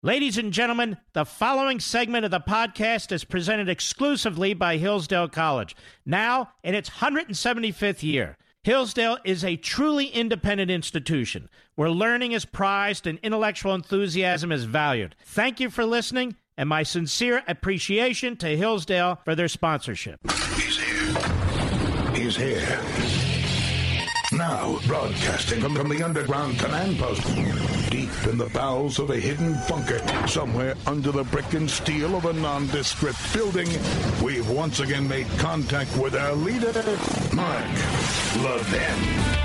Ladies and gentlemen, the following segment of the podcast is presented exclusively by Hillsdale College, now in its 175th year. Hillsdale is a truly independent institution where learning is prized and intellectual enthusiasm is valued. Thank you for listening, and my sincere appreciation to Hillsdale for their sponsorship. He's here. He's here. Now, broadcasting from the underground command post, deep in the bowels of a hidden bunker, somewhere under the brick and steel of a nondescript building, we've once again made contact with our leader, Mark Levin.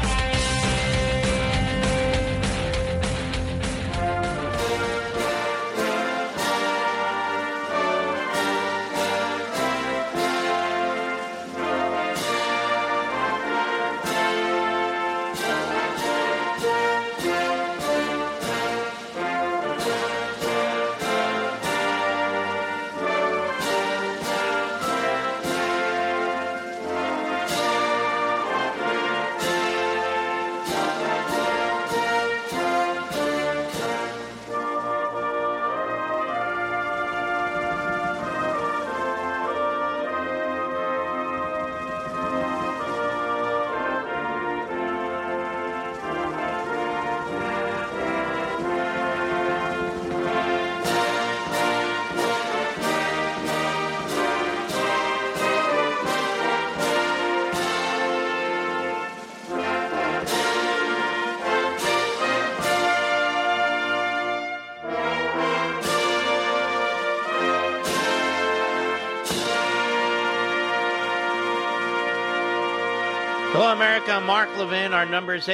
Hello, America. I'm Mark Levin. Our number is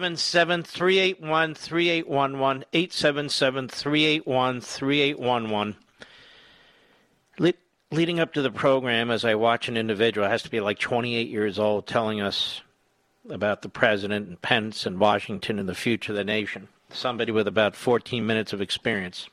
877-381-3811, 877-381-3811. Leading up to the program, as I watch an individual, has to be like 28 years old, telling us about the president and Pence and Washington and the future of the nation. Somebody with about 14 minutes of experience.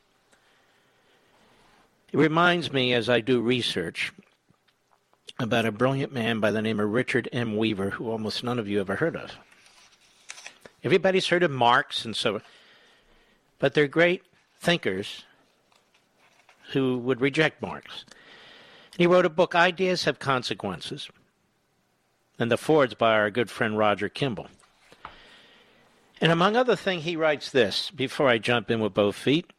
It reminds me, as I do research, about a brilliant man by the name of Richard M. Weaver, who almost none of you ever heard of. Everybody's heard of Marx and so, but they're great thinkers who would reject Marx. He wrote a book, Ideas Have Consequences, and the foreword's by our good friend Roger Kimball. And among other things, he writes this, before I jump in with both feet.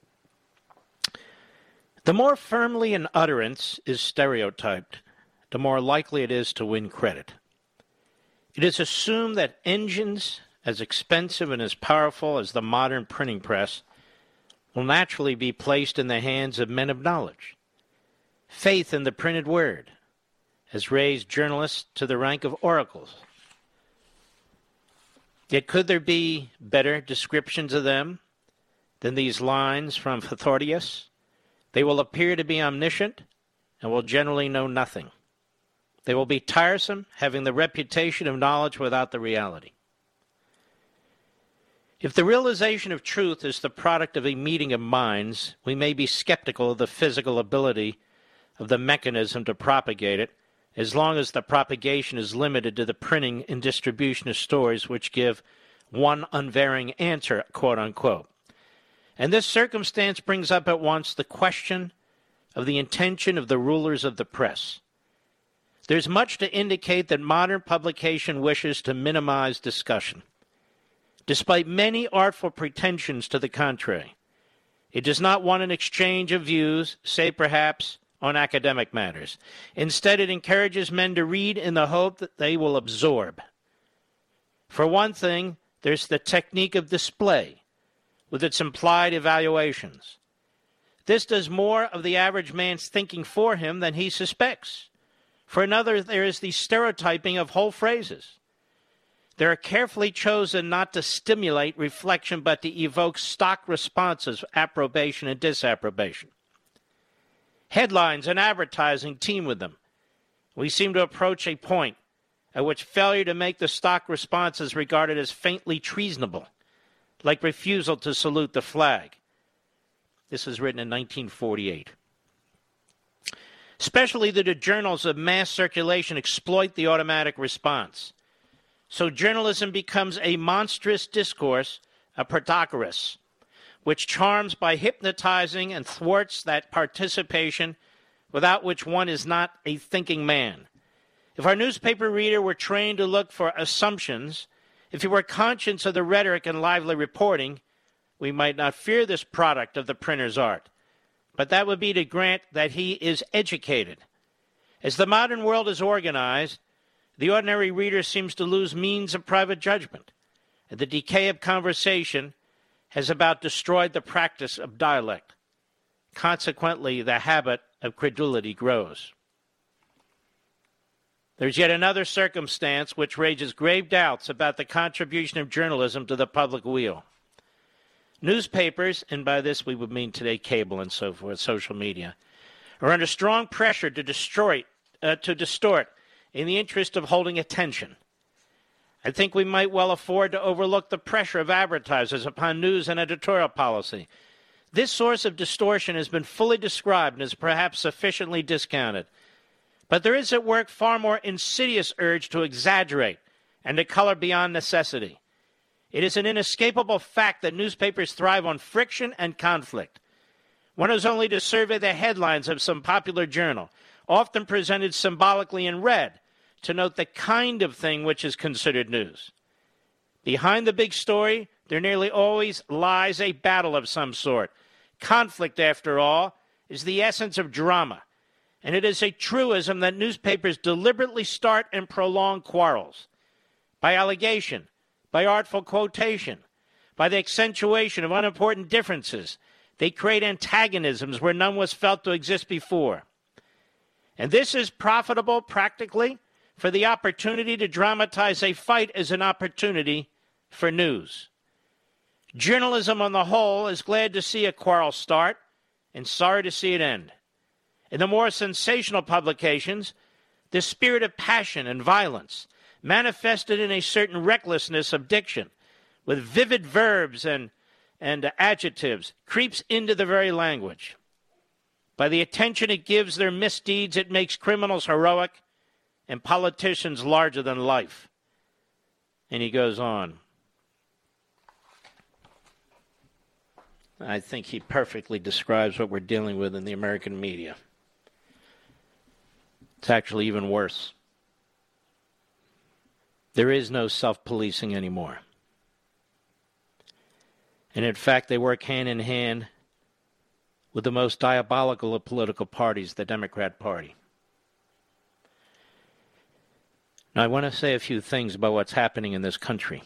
The more firmly an utterance is stereotyped, the more likely it is to win credit. It is assumed that engines as expensive and as powerful as the modern printing press will naturally be placed in the hands of men of knowledge. Faith in the printed word has raised journalists to the rank of oracles. Yet could there be better descriptions of them than these lines from Pythagoras? They will appear to be omniscient and will generally know nothing. They will be tiresome, having the reputation of knowledge without the reality. If the realization of truth is the product of a meeting of minds, we may be skeptical of the physical ability of the mechanism to propagate it, as long as the propagation is limited to the printing and distribution of stories which give one unvarying answer, quote unquote. And this circumstance brings up at once the question of the intention of the rulers of the press. There's much to indicate that modern publication wishes to minimize discussion. Despite many artful pretensions to the contrary, it does not want an exchange of views, save perhaps on academic matters. Instead, it encourages men to read in the hope that they will absorb. For one thing, there's the technique of display, with its implied evaluations. This does more of the average man's thinking for him than he suspects. For another, there is the stereotyping of whole phrases. They are carefully chosen not to stimulate reflection, but to evoke stock responses, approbation and disapprobation. Headlines and advertising teem with them. We seem to approach a point at which failure to make the stock response is regarded as faintly treasonable, like refusal to salute the flag. This was written in 1948. Especially that the journals of mass circulation exploit the automatic response. So journalism becomes a monstrous discourse of Pythagoras, which charms by hypnotizing and thwarts that participation without which one is not a thinking man. If our newspaper reader were trained to look for assumptions, if he were conscious of the rhetoric and lively reporting, we might not fear this product of the printer's art. But that would be to grant that he is educated. As the modern world is organized, the ordinary reader seems to lose means of private judgment. And the decay of conversation has about destroyed the practice of dialect. Consequently, the habit of credulity grows. There's yet another circumstance which raises grave doubts about the contribution of journalism to the public weal. Newspapers, and by this we would mean today cable and so forth, social media, are under strong pressure to distort in the interest of holding attention. I think we might well afford to overlook the pressure of advertisers upon news and editorial policy. This source of distortion has been fully described and is perhaps sufficiently discounted. But there is at work far more insidious urge to exaggerate and to color beyond necessity. It is an inescapable fact that newspapers thrive on friction and conflict. One has only to survey the headlines of some popular journal, often presented symbolically in red, to note the kind of thing which is considered news. Behind the big story, there nearly always lies a battle of some sort. Conflict, after all, is the essence of drama, and it is a truism that newspapers deliberately start and prolong quarrels. By allegation, by artful quotation, by the accentuation of unimportant differences, they create antagonisms where none was felt to exist before. And this is profitable, practically, for the opportunity to dramatize a fight as an opportunity for news. Journalism on the whole is glad to see a quarrel start and sorry to see it end. In the more sensational publications, the spirit of passion and violence, manifested in a certain recklessness of diction, with vivid verbs and adjectives, creeps into the very language. By the attention it gives their misdeeds, it makes criminals heroic and politicians larger than life. And he goes on. I think he perfectly describes what we're dealing with in the American media. It's actually even worse. There is no self-policing anymore. And in fact, they work hand in hand with the most diabolical of political parties, the Democrat Party. Now, I want to say a few things about what's happening in this country.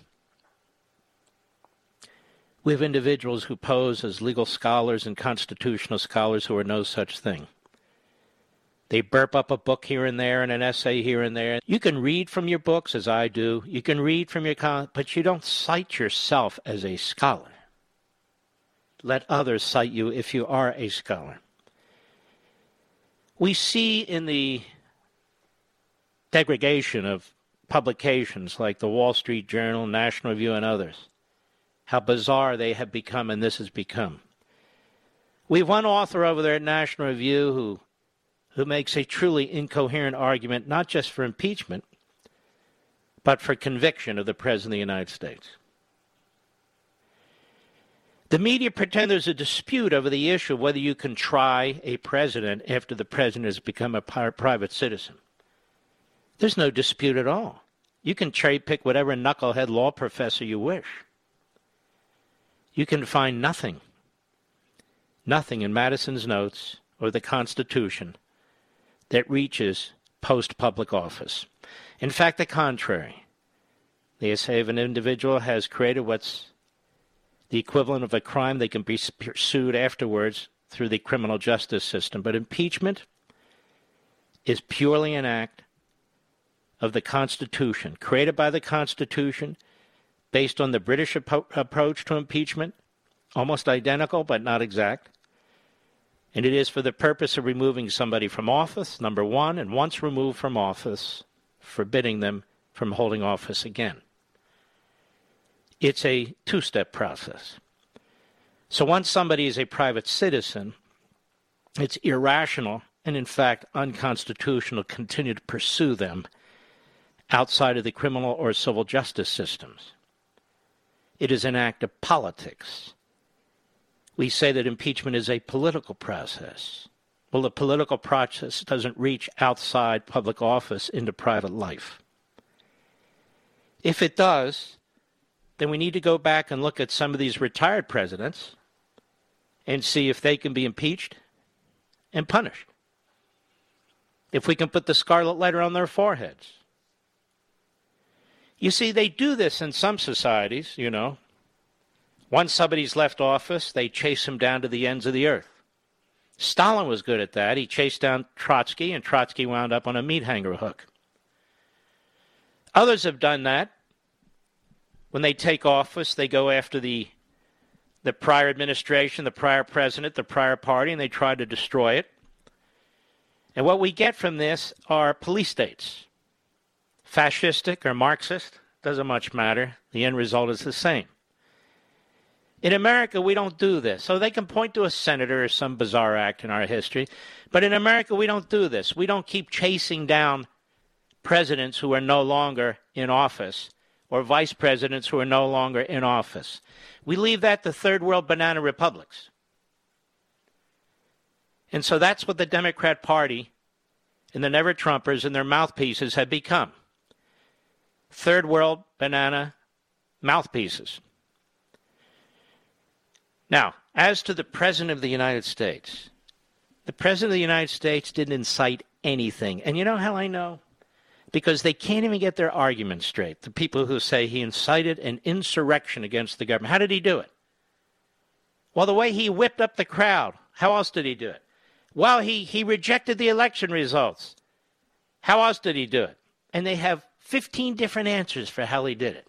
We have individuals who pose as legal scholars and constitutional scholars who are no such thing. They burp up a book here and there and an essay here and there. You can read from your books, as I do. You can read from your but you don't cite yourself as a scholar. Let others cite you if you are a scholar. We see in the degradation of publications like the Wall Street Journal, National Review, and others, how bizarre they have become, and this has become. We have one author over there at National Review who makes a truly incoherent argument, not just for impeachment, but for conviction of the President of the United States. The media pretend there's a dispute over the issue of whether you can try a president after the president has become a private citizen. There's no dispute at all. You can cherry-pick whatever knucklehead law professor you wish. You can find nothing in Madison's notes or the Constitution that reaches post-public office. In fact, the contrary. They say if an individual has created what's the equivalent of a crime, they can be pursued afterwards through the criminal justice system. But impeachment is purely an act of the Constitution, created by the Constitution, based on the British approach to impeachment, almost identical but not exact. And it is for the purpose of removing somebody from office, number one, and once removed from office, forbidding them from holding office again. It's a two-step process. So once somebody is a private citizen, it's irrational and, in fact, unconstitutional to continue to pursue them outside of the criminal or civil justice systems. It is an act of politics. we say that impeachment is a political process. Well, the political process doesn't reach outside public office into private life. If it does, then we need to go back and look at some of these retired presidents and see if they can be impeached and punished. If we can put the scarlet letter on their foreheads. You see, they do this in some societies, you know. Once somebody's left office, they chase him down to the ends of the earth. Stalin was good at that. He chased down Trotsky, and Trotsky wound up on a meat hanger hook. Others have done that. When they take office, they go after the prior administration, the prior president, the prior party, and they try to destroy it. And what we get from this are police states. Fascistic or Marxist, doesn't much matter. The end result is the same. In America, we don't do this. So they can point to a senator or some bizarre act in our history. But in America, we don't do this. We don't keep chasing down presidents who are no longer in office or vice presidents who are no longer in office. We leave that to third world banana republics. And so that's what the Democrat Party and the never-Trumpers and their mouthpieces have become. Third world banana mouthpieces. Now, as to the President of the United States, the President of the United States didn't incite anything. And you know how I know? Because they can't even get their argument straight. The people who say he incited an insurrection against the government. How did he do it? Well, the way he whipped up the crowd. How else did he do it? Well, he rejected the election results. How else did he do it? And they have 15 different answers for how he did it.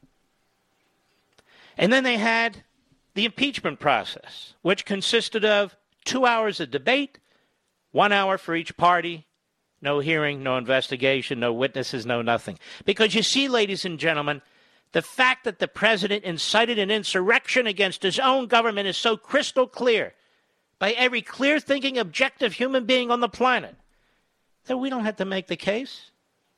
And then they had the impeachment process, which consisted of 2 hours of debate, 1 hour for each party, no hearing, no investigation, no witnesses, no nothing. Because you see, ladies and gentlemen, the fact that the president incited an insurrection against his own government is so crystal clear by every clear-thinking, objective human being on the planet that we don't have to make the case.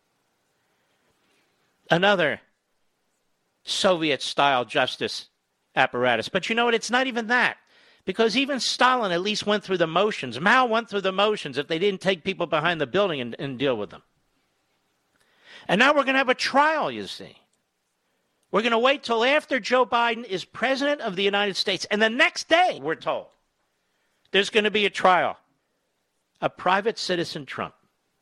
Another Soviet-style justice apparatus. But you know what? It's not even that. Because even Stalin at least went through the motions. Mao went through the motions if they didn't take people behind the building and deal with them. And now we're going to have a trial, you see. We're going to wait till after Joe Biden is president of the United States. And the next day, we're told, there's going to be a trial. A private citizen Trump.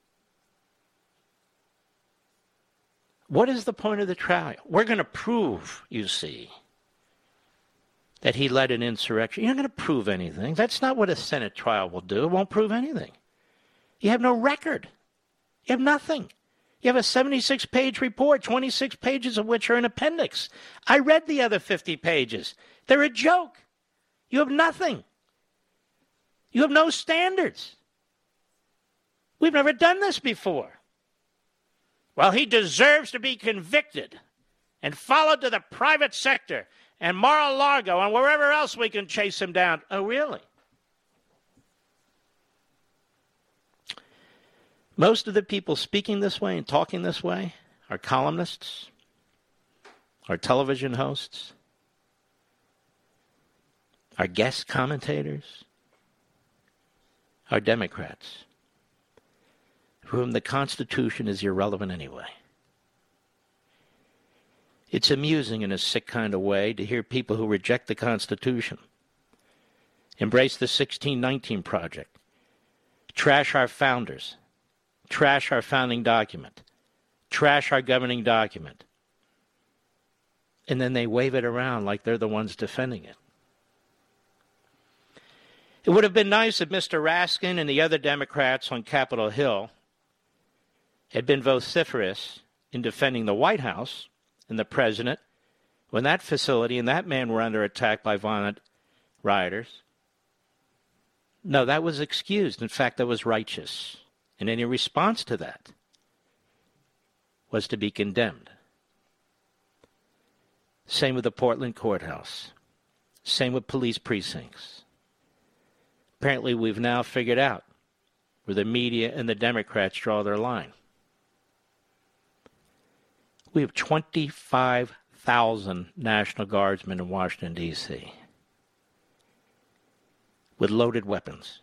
What is the point of the trial? We're going to prove, you see, that he led an insurrection. You're not going to prove anything. That's not what a Senate trial will do. It won't prove anything. You have no record. You have nothing. You have a 76-page report, 26 pages of which are an appendix. I read the other 50 pages. They're a joke. You have nothing. You have no standards. We've never done this before. Well, he deserves to be convicted and followed to the private sector and Mar-a-Lago and wherever else we can chase him down. Oh, really? Most of the people speaking this way and talking this way are columnists, are television hosts, are guest commentators, are Democrats, for whom the Constitution is irrelevant anyway. It's amusing in a sick kind of way to hear people who reject the Constitution, embrace the 1619 Project, trash our founders, trash our founding document, trash our governing document, and then they wave it around like they're the ones defending it. It would have been nice if Mr. Raskin and the other Democrats on Capitol Hill had been vociferous in defending the White House and the president when that facility and that man were under attack by violent rioters. No, that was excused. In fact, that was righteous. And any response to that was to be condemned. Same with the Portland courthouse. Same with police precincts. Apparently, we've now figured out where the media and the Democrats draw their line. We have 25,000 National Guardsmen in Washington, D.C. with loaded weapons.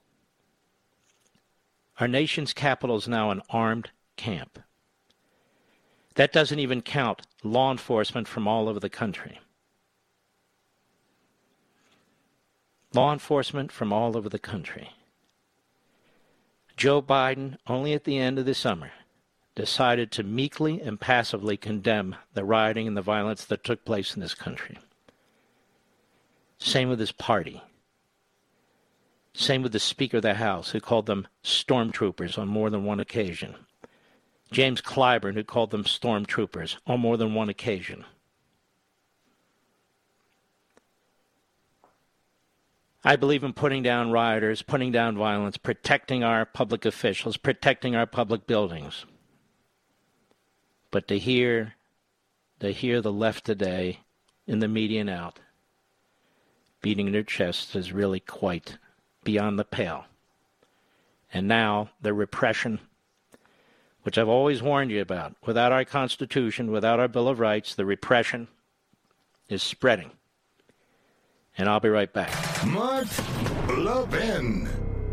Our nation's capital is now an armed camp. That doesn't even count law enforcement from all over the country. Law enforcement from all over the country. Joe Biden, only at the end of the summer, decided to meekly and passively condemn the rioting and the violence that took place in this country. Same with his party. Same with the Speaker of the House, who called them stormtroopers on more than one occasion. James Clyburn, who called them stormtroopers on more than one occasion. I believe in putting down rioters, putting down violence, protecting our public officials, protecting our public buildings. But to hear the left today in the media and out beating their chests is really quite beyond the pale. And now the repression, which I've always warned you about, without our Constitution, without our Bill of Rights, the repression is spreading. And I'll be right back. Mark Levin.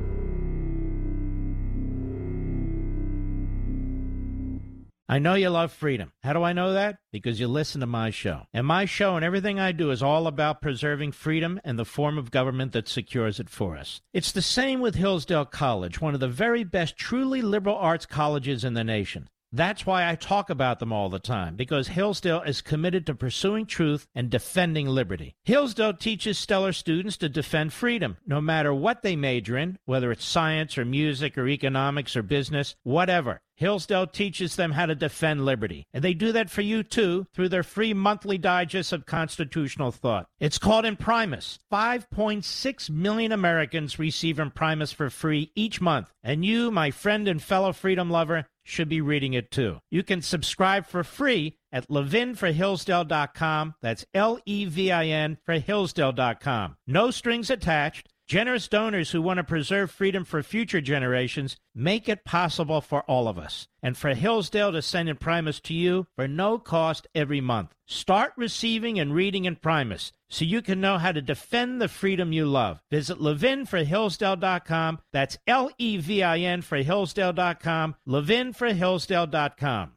I know you love freedom. How do I know that? Because you listen to my show. And my show and everything I do is all about preserving freedom and the form of government that secures it for us. It's the same with Hillsdale College, one of the very best truly liberal arts colleges in the nation. That's why I talk about them all the time, because Hillsdale is committed to pursuing truth and defending liberty. Hillsdale teaches stellar students to defend freedom, no matter what they major in, whether it's science or music or economics or business, whatever. Hillsdale teaches them how to defend liberty. And they do that for you, too, through their free monthly digest of constitutional thought. It's called Imprimis. 5.6 million Americans receive Imprimis for free each month. And you, my friend and fellow freedom lover, should be reading it, too. You can subscribe for free at levinforhillsdale.com. That's Levin for Hillsdale.com. No strings attached. Generous donors who want to preserve freedom for future generations make it possible for all of us. And for Hillsdale to send Imprimis to you for no cost every month. Start receiving and reading Imprimis so you can know how to defend the freedom you love. Visit levinforhillsdale.com. That's Levin for Hillsdale.com. levinforhillsdale.com.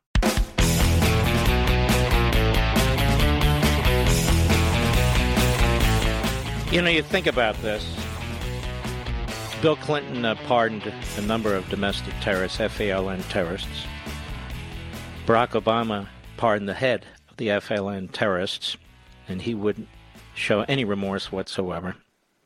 You know, you think about this. Bill Clinton pardoned a number of domestic terrorists, FALN terrorists. Barack Obama pardoned the head of the FALN terrorists, and he wouldn't show any remorse whatsoever.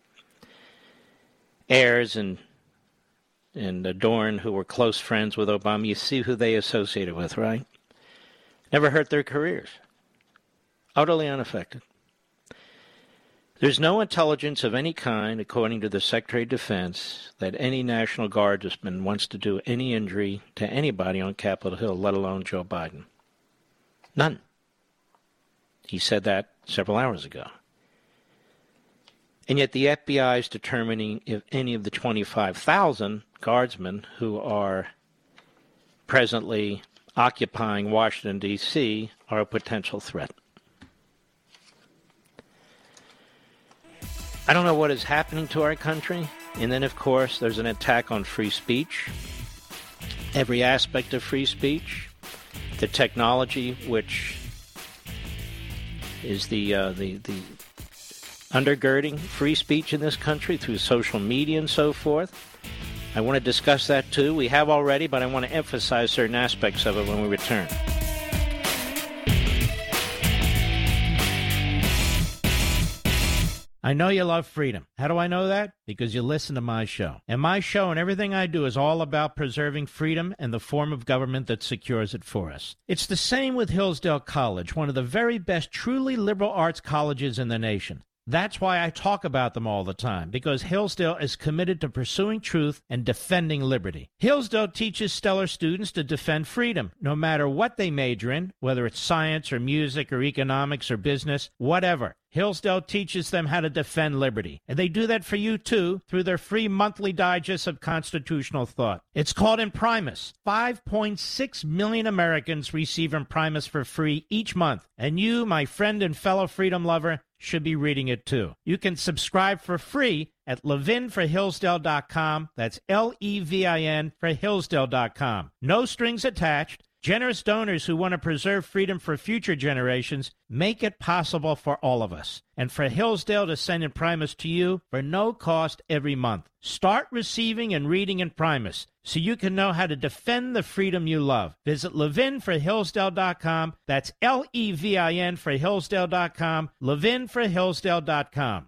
Ayers and Dorn, who were close friends with Obama, you see who they associated with, right? Never hurt their careers. Utterly unaffected. There's no intelligence of any kind, according to the Secretary of Defense, that any National Guardsman wants to do any injury to anybody on Capitol Hill, let alone Joe Biden. None. He said that several hours ago. And yet the FBI is determining if any of the 25,000 guardsmen who are presently occupying Washington, D.C. are a potential threat. I don't know what is happening to our country. And then, of course, there's an attack on free speech. Every aspect of free speech. The technology, which is the undergirding free speech in this country through social media and so forth. I want to discuss that, too. We have already, but I want to emphasize certain aspects of it when we return. I know you love freedom. How do I know that? Because you listen to my show. And my show and everything I do is all about preserving freedom and the form of government that secures it for us. It's the same with Hillsdale College, one of the very best truly liberal arts colleges in the nation. That's why I talk about them all the time, because Hillsdale is committed to pursuing truth and defending liberty. Hillsdale teaches stellar students to defend freedom, no matter what they major in, whether it's science or music or economics or business, whatever. Hillsdale teaches them how to defend liberty. And they do that for you, too, through their free monthly digest of constitutional thought. It's called Imprimis. 5.6 million Americans receive Imprimis for free each month. And you, my friend and fellow freedom lover, should be reading it too. You can subscribe for free at levinforhillsdale.com. That's Levin for Hillsdale.com. No strings attached. Generous donors who want to preserve freedom for future generations make it possible for all of us. And for Hillsdale to send Imprimis to you for no cost every month. Start receiving and reading Imprimis so you can know how to defend the freedom you love. Visit levinforhillsdale.com. That's Levin for Hillsdale.com. levinforhillsdale.com.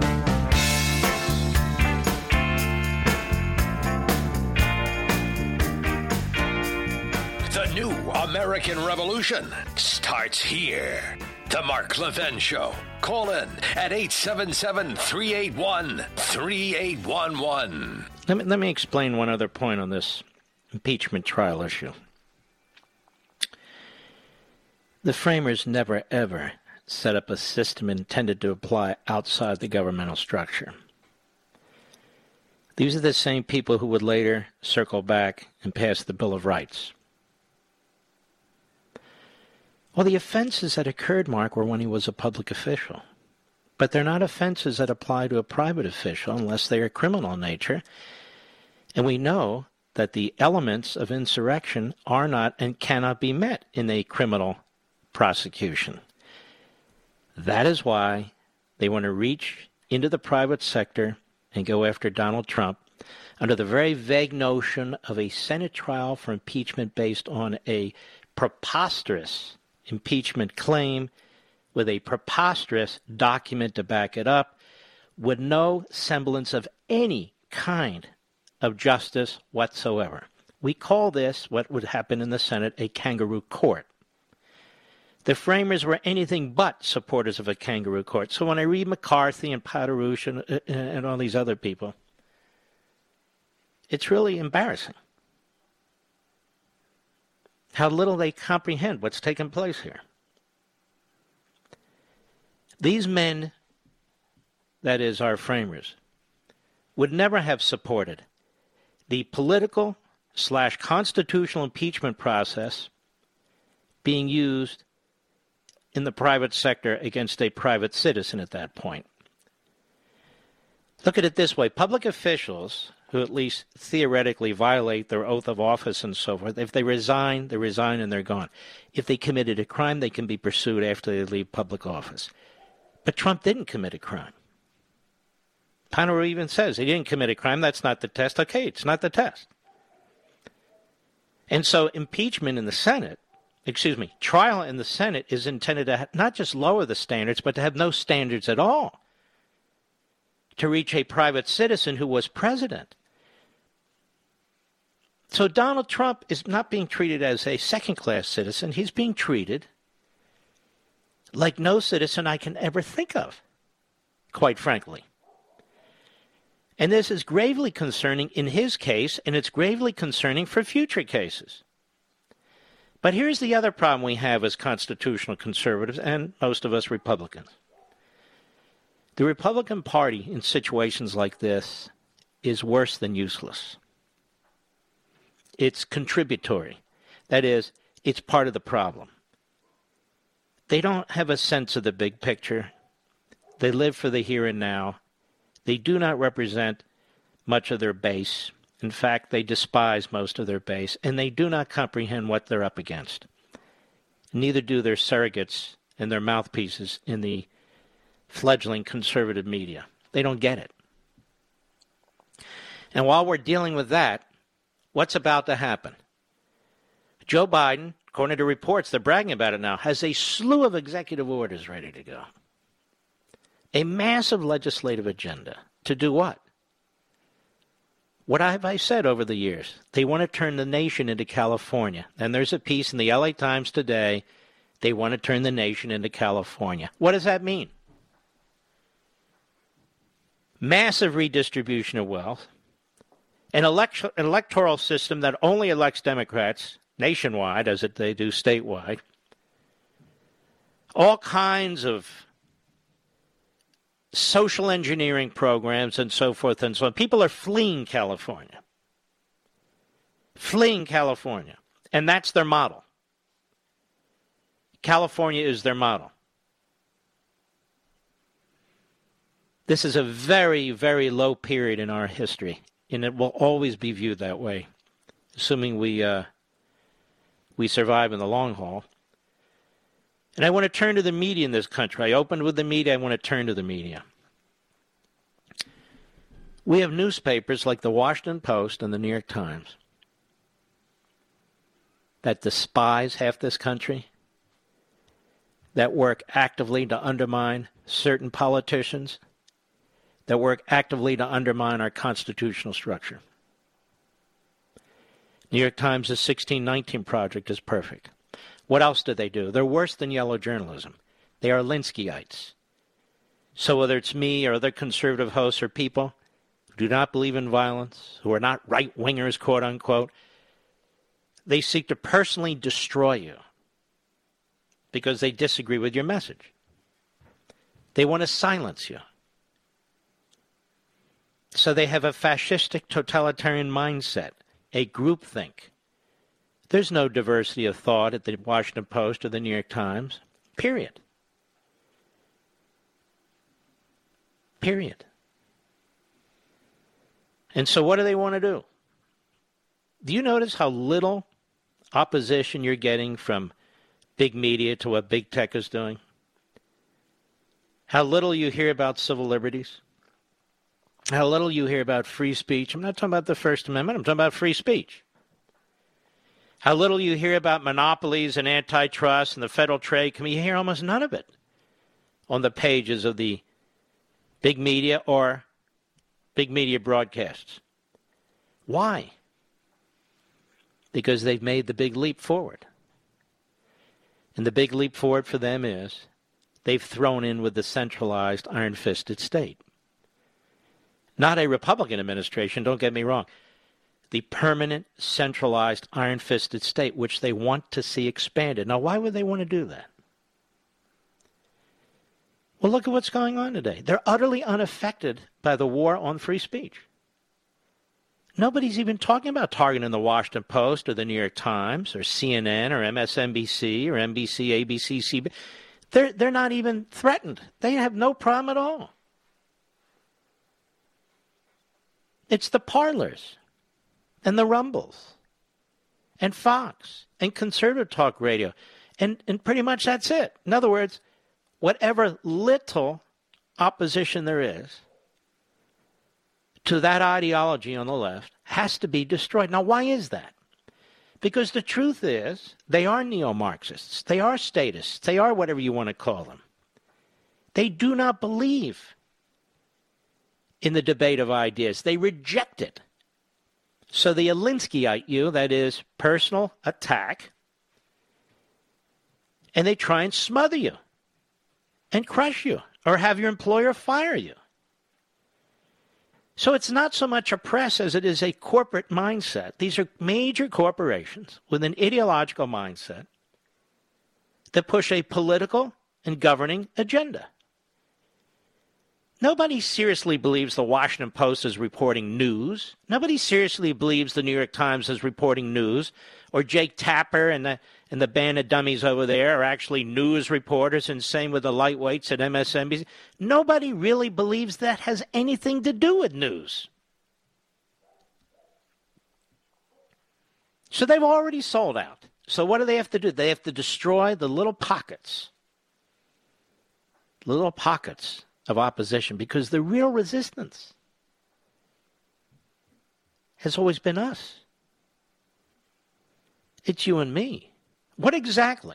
The new American Revolution starts here. The Mark Levin Show. Call in at 877-381-3811. Let me explain one other point on this impeachment trial issue. The framers never, ever set up a system intended to apply outside the governmental structure. These are the same people who would later circle back and pass the Bill of Rights. Well, the offenses that occurred, Mark, were when he was a public official. But they're not offenses that apply to a private official unless they are criminal in nature. And we know that the elements of insurrection are not and cannot be met in a criminal prosecution. That is why they want to reach into the private sector and go after Donald Trump under the very vague notion of a Senate trial for impeachment based on a preposterous impeachment claim with a preposterous document to back it up with no semblance of any kind of justice whatsoever. We call this, what would happen in the Senate, a kangaroo court. The framers were anything but supporters of a kangaroo court. So when I read McCarthy and Poterouche and all these other people, it's really embarrassing how little they comprehend what's taking place here. These men, that is our framers, would never have supported the political/constitutional impeachment process being used in the private sector against a private citizen at that point. Look at it this way. Public officials who at least theoretically violate their oath of office and so forth, if they resign and they're gone. If they committed a crime, they can be pursued after they leave public office. But Trump didn't commit a crime. Poterouche even says he didn't commit a crime. That's not the test. Okay, it's not the test. And so impeachment in the Senate, trial in the Senate is intended to not just lower the standards, but to have no standards at all, to reach a private citizen who was president. So Donald Trump is not being treated as a second-class citizen. He's being treated like no citizen I can ever think of, quite frankly. And this is gravely concerning in his case, and it's gravely concerning for future cases. But here's the other problem we have as constitutional conservatives, and most of us Republicans. The Republican Party in situations like this is worse than useless. It's contributory. That is, it's part of the problem. They don't have a sense of the big picture. They live for the here and now. They do not represent much of their base. In fact, they despise most of their base, and they do not comprehend what they're up against. Neither do their surrogates and their mouthpieces in the fledgling conservative media. They don't get it. And while we're dealing with that, what's about to happen? Joe Biden, according to reports, they're bragging about it now, has a slew of executive orders ready to go. A massive legislative agenda. To do what? What have I said over the years? They want to turn the nation into California. And there's a piece in the LA Times today. They want to turn the nation into California. What does that mean? Massive redistribution of wealth. An electoral system that only elects Democrats nationwide, as they do statewide. All kinds of social engineering programs and so forth and so on. People are fleeing California. Fleeing California. And that's their model. California is their model. This is a very, very low period in our history, and it will always be viewed that way, assuming we survive in the long haul. And I want to turn to the media in this country. I opened with the media. I want to turn to the media. We have newspapers like the Washington Post and the New York Times that despise half this country, that work actively to undermine certain politicians, that work actively to undermine our constitutional structure. New York Times' 1619 Project is perfect. What else do they do? They're worse than yellow journalism. They are Linskyites. So whether it's me or other conservative hosts or people who do not believe in violence, who are not right-wingers, quote-unquote, they seek to personally destroy you because they disagree with your message. They want to silence you. So they have a fascistic totalitarian mindset, a groupthink. There's no diversity of thought at the Washington Post or the New York Times, period. Period. And so what do they want to do? Do you notice how little opposition you're getting from big media to what big tech is doing? How little you hear about civil liberties? How little you hear about free speech? I'm not talking about the First Amendment. I'm talking about free speech. How little you hear about monopolies and antitrust and the Federal Trade Commission. You hear almost none of it on the pages of the big media or big media broadcasts. Why? Because they've made the big leap forward. And the big leap forward for them is they've thrown in with the centralized, iron-fisted state. Not a Republican administration, don't get me wrong. The permanent, centralized, iron-fisted state, which they want to see expanded. Now, why would they want to do that? Well, look at what's going on today. They're utterly unaffected by the war on free speech. Nobody's even talking about targeting the Washington Post or the New York Times or CNN or MSNBC or NBC, ABC, CBS. They're not even threatened. They have no problem at all. It's the Parlors and the Rumbles and Fox and conservative talk radio. And pretty much that's it. In other words, whatever little opposition there is to that ideology on the left has to be destroyed. Now, why is that? Because the truth is they are neo-Marxists. They are statists. They are whatever you want to call them. They do not believe in the debate of ideas. They reject it. So they Alinskyite you, that is, personal attack, and they try and smother you and crush you or have your employer fire you. So it's not so much a press as it is a corporate mindset. These are major corporations with an ideological mindset that push a political and governing agenda. Nobody seriously believes the Washington Post is reporting news. Nobody seriously believes the New York Times is reporting news, or Jake Tapper and the band of dummies over there are actually news reporters, and same with the lightweights at MSNBC. Nobody really believes that has anything to do with news. So they've already sold out. So what do they have to do? They have to destroy the little pockets of opposition, because the real resistance has always been us. It's you and me. What exactly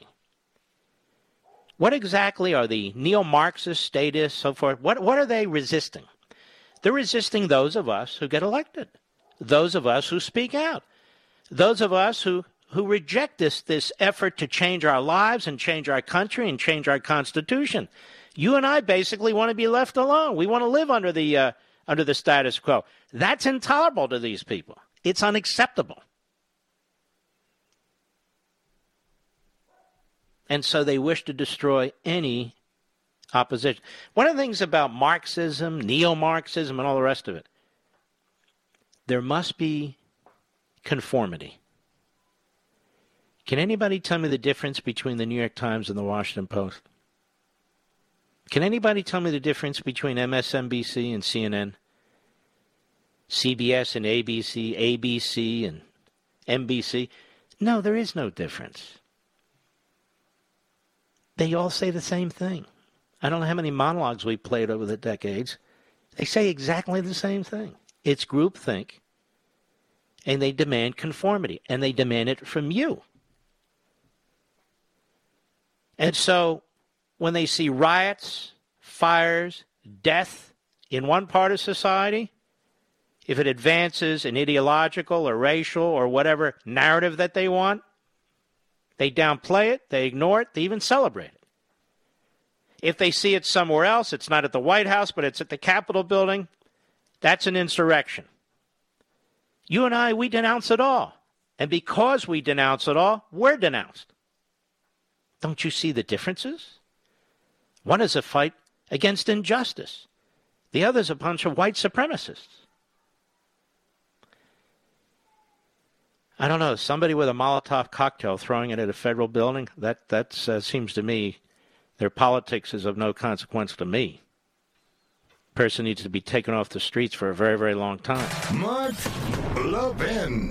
are the neo-Marxist, statists, so forth? What are they resisting? They're resisting those of us who get elected, those of us who speak out, those of us who reject this effort to change our lives and change our country and change our Constitution. You and I basically want to be left alone. We want to live under the status quo. That's intolerable to these people. It's unacceptable. And so they wish to destroy any opposition. One of the things about Marxism, neo-Marxism, and all the rest of it, there must be conformity. Can anybody tell me the difference between the New York Times and the Washington Post? Can anybody tell me the difference between MSNBC and CNN? CBS and ABC, ABC and NBC? No, there is no difference. They all say the same thing. I don't know how many monologues we played over the decades. They say exactly the same thing. It's groupthink, and they demand conformity, and they demand it from you. And so when they see riots, fires, death in one part of society, if it advances an ideological or racial or whatever narrative that they want, they downplay it, they ignore it, they even celebrate it. If they see it somewhere else, it's not at the White House, but it's at the Capitol building, that's an insurrection. You and I, we denounce it all. And because we denounce it all, we're denounced. Don't you see the differences? One is a fight against injustice. The other is a bunch of white supremacists. I don't know, somebody with a Molotov cocktail throwing it at a federal building, that seems to me, their politics is of no consequence to me. Person needs to be taken off the streets for a very, very long time. Mark Levin.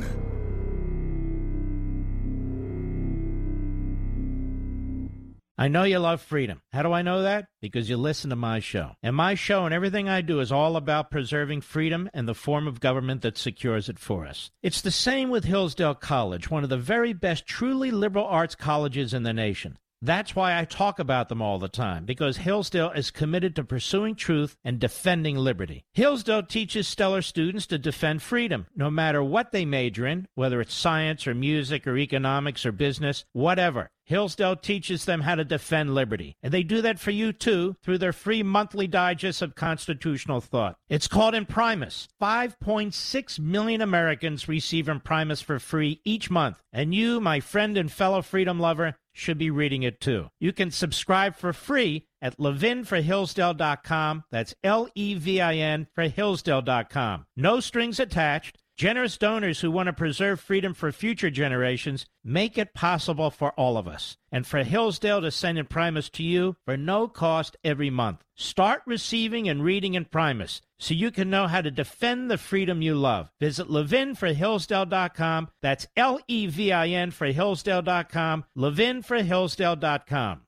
I know you love freedom. How do I know that? Because you listen to my show. And my show and everything I do is all about preserving freedom and the form of government that secures it for us. It's the same with Hillsdale College, one of the very best truly liberal arts colleges in the nation. That's why I talk about them all the time, because Hillsdale is committed to pursuing truth and defending liberty. Hillsdale teaches stellar students to defend freedom, no matter what they major in, whether it's science or music or economics or business, whatever. Hillsdale teaches them how to defend liberty. And they do that for you, too, through their free monthly digest of constitutional thought. It's called Imprimis. 5.6 million Americans receive Imprimis for free each month. And you, my friend and fellow freedom lover, should be reading it, too. You can subscribe for free at levinforhillsdale.com. That's Levin for Hillsdale.com. No strings attached. Generous donors who want to preserve freedom for future generations make it possible for all of us. And for Hillsdale to send Imprimis to you for no cost every month. Start receiving and reading Imprimis so you can know how to defend the freedom you love. Visit levinforhillsdale.com. That's Levin for Hillsdale.com. levinforhillsdale.com.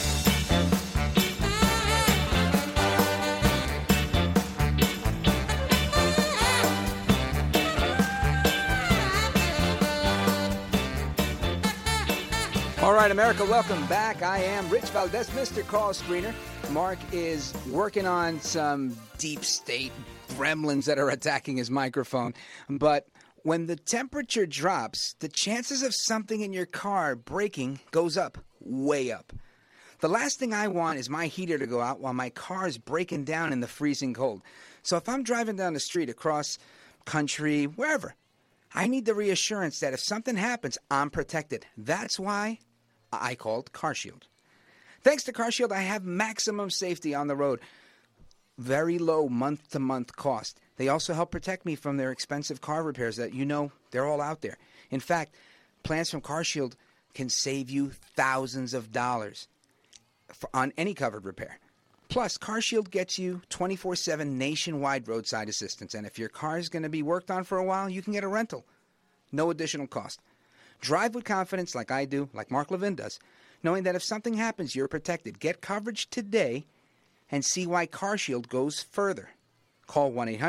All right, America, welcome back. I am Rich Valdez, Mr. Call Screener. Mark is working on some deep state gremlins that are attacking his microphone. But when the temperature drops, the chances of something in your car breaking goes up, way up. The last thing I want is my heater to go out while my car is breaking down in the freezing cold. So if I'm driving down the street across country, wherever, I need the reassurance that if something happens, I'm protected. That's why I called CarShield. Thanks to CarShield, I have maximum safety on the road. Very low month-to-month cost. They also help protect me from their expensive car repairs that, you know, they're all out there. In fact, plans from CarShield can save you thousands of dollars on any covered repair. Plus, CarShield gets you 24/7 nationwide roadside assistance. And if your car is going to be worked on for a while, you can get a rental. No additional cost. Drive with confidence like I do, like Mark Levin does, knowing that if something happens, you're protected. Get coverage today and see why CarShield goes further. Call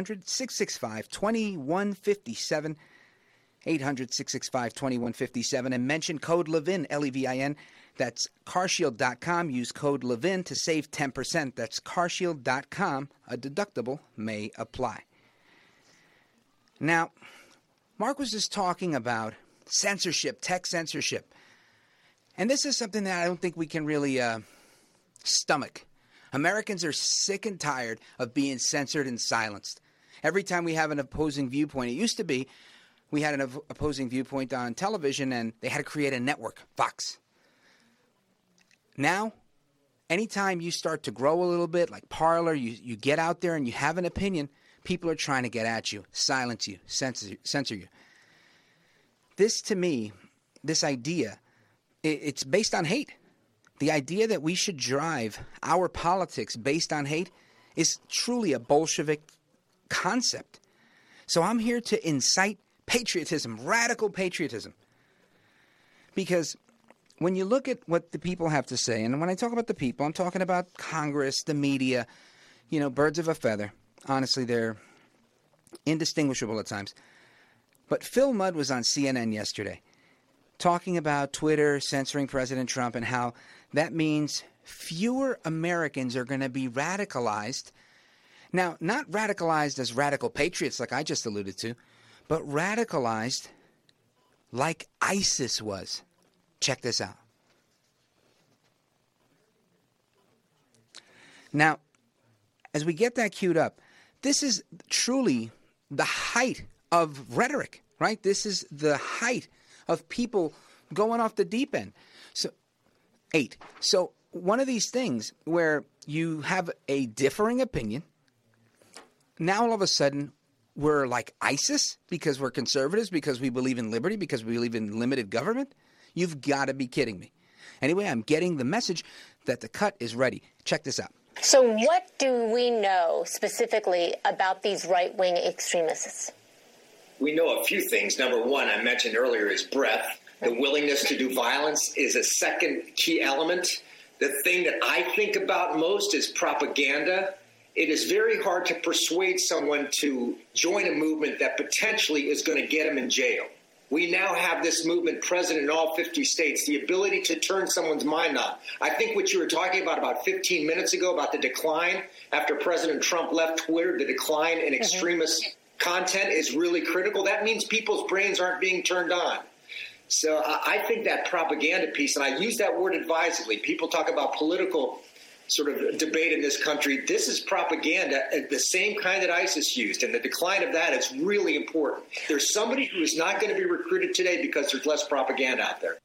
1-800-665-2157, 800-665-2157, and mention code Levin, Levin. That's carshield.com. Use code Levin to save 10%. That's carshield.com. A deductible may apply. Now, Mark was just talking about censorship, tech censorship. And this is something that I don't think we can really stomach. Americans are sick and tired of being censored and silenced. Every time we have an opposing viewpoint, it used to be we had an opposing viewpoint on television and they had to create a network, Fox. Now, anytime you start to grow a little bit, like Parler, you get out there and you have an opinion, people are trying to get at you, silence you, censor you. This, to me, this idea, it's based on hate. The idea that we should drive our politics based on hate is truly a Bolshevik concept. So I'm here to incite patriotism, radical patriotism. Because when you look at what the people have to say, and when I talk about the people, I'm talking about Congress, the media, birds of a feather. Honestly, they're indistinguishable at times. But Phil Mudd was on CNN yesterday talking about Twitter censoring President Trump and how that means fewer Americans are going to be radicalized. Now, not radicalized as radical patriots like I just alluded to, but radicalized like ISIS was. Check this out. Now, as we get that queued up, this is truly the height of rhetoric, right? This is the height of people going off the deep end. So one of these things where you have a differing opinion, now all of a sudden we're like ISIS because we're conservatives, because we believe in liberty, because we believe in limited government. You've got to be kidding me. Anyway, I'm getting the message that the cut is ready. Check this out. So what do we know specifically about these right-wing extremists? We know a few things. Number one, I mentioned earlier, is breadth. The willingness to do violence is a second key element. The thing that I think about most is propaganda. It is very hard to persuade someone to join a movement that potentially is going to get them in jail. We now have this movement present in all 50 states, the ability to turn someone's mind on. I think what you were talking about 15 minutes ago, about the decline after President Trump left Twitter, the decline in extremist content is really critical. That means people's brains aren't being turned on. So I think that propaganda piece, and I use that word advisedly. People talk about political sort of debate in this country. This is propaganda, the same kind that ISIS used, and the decline of that is really important. There's somebody who is not going to be recruited today because there's less propaganda out there.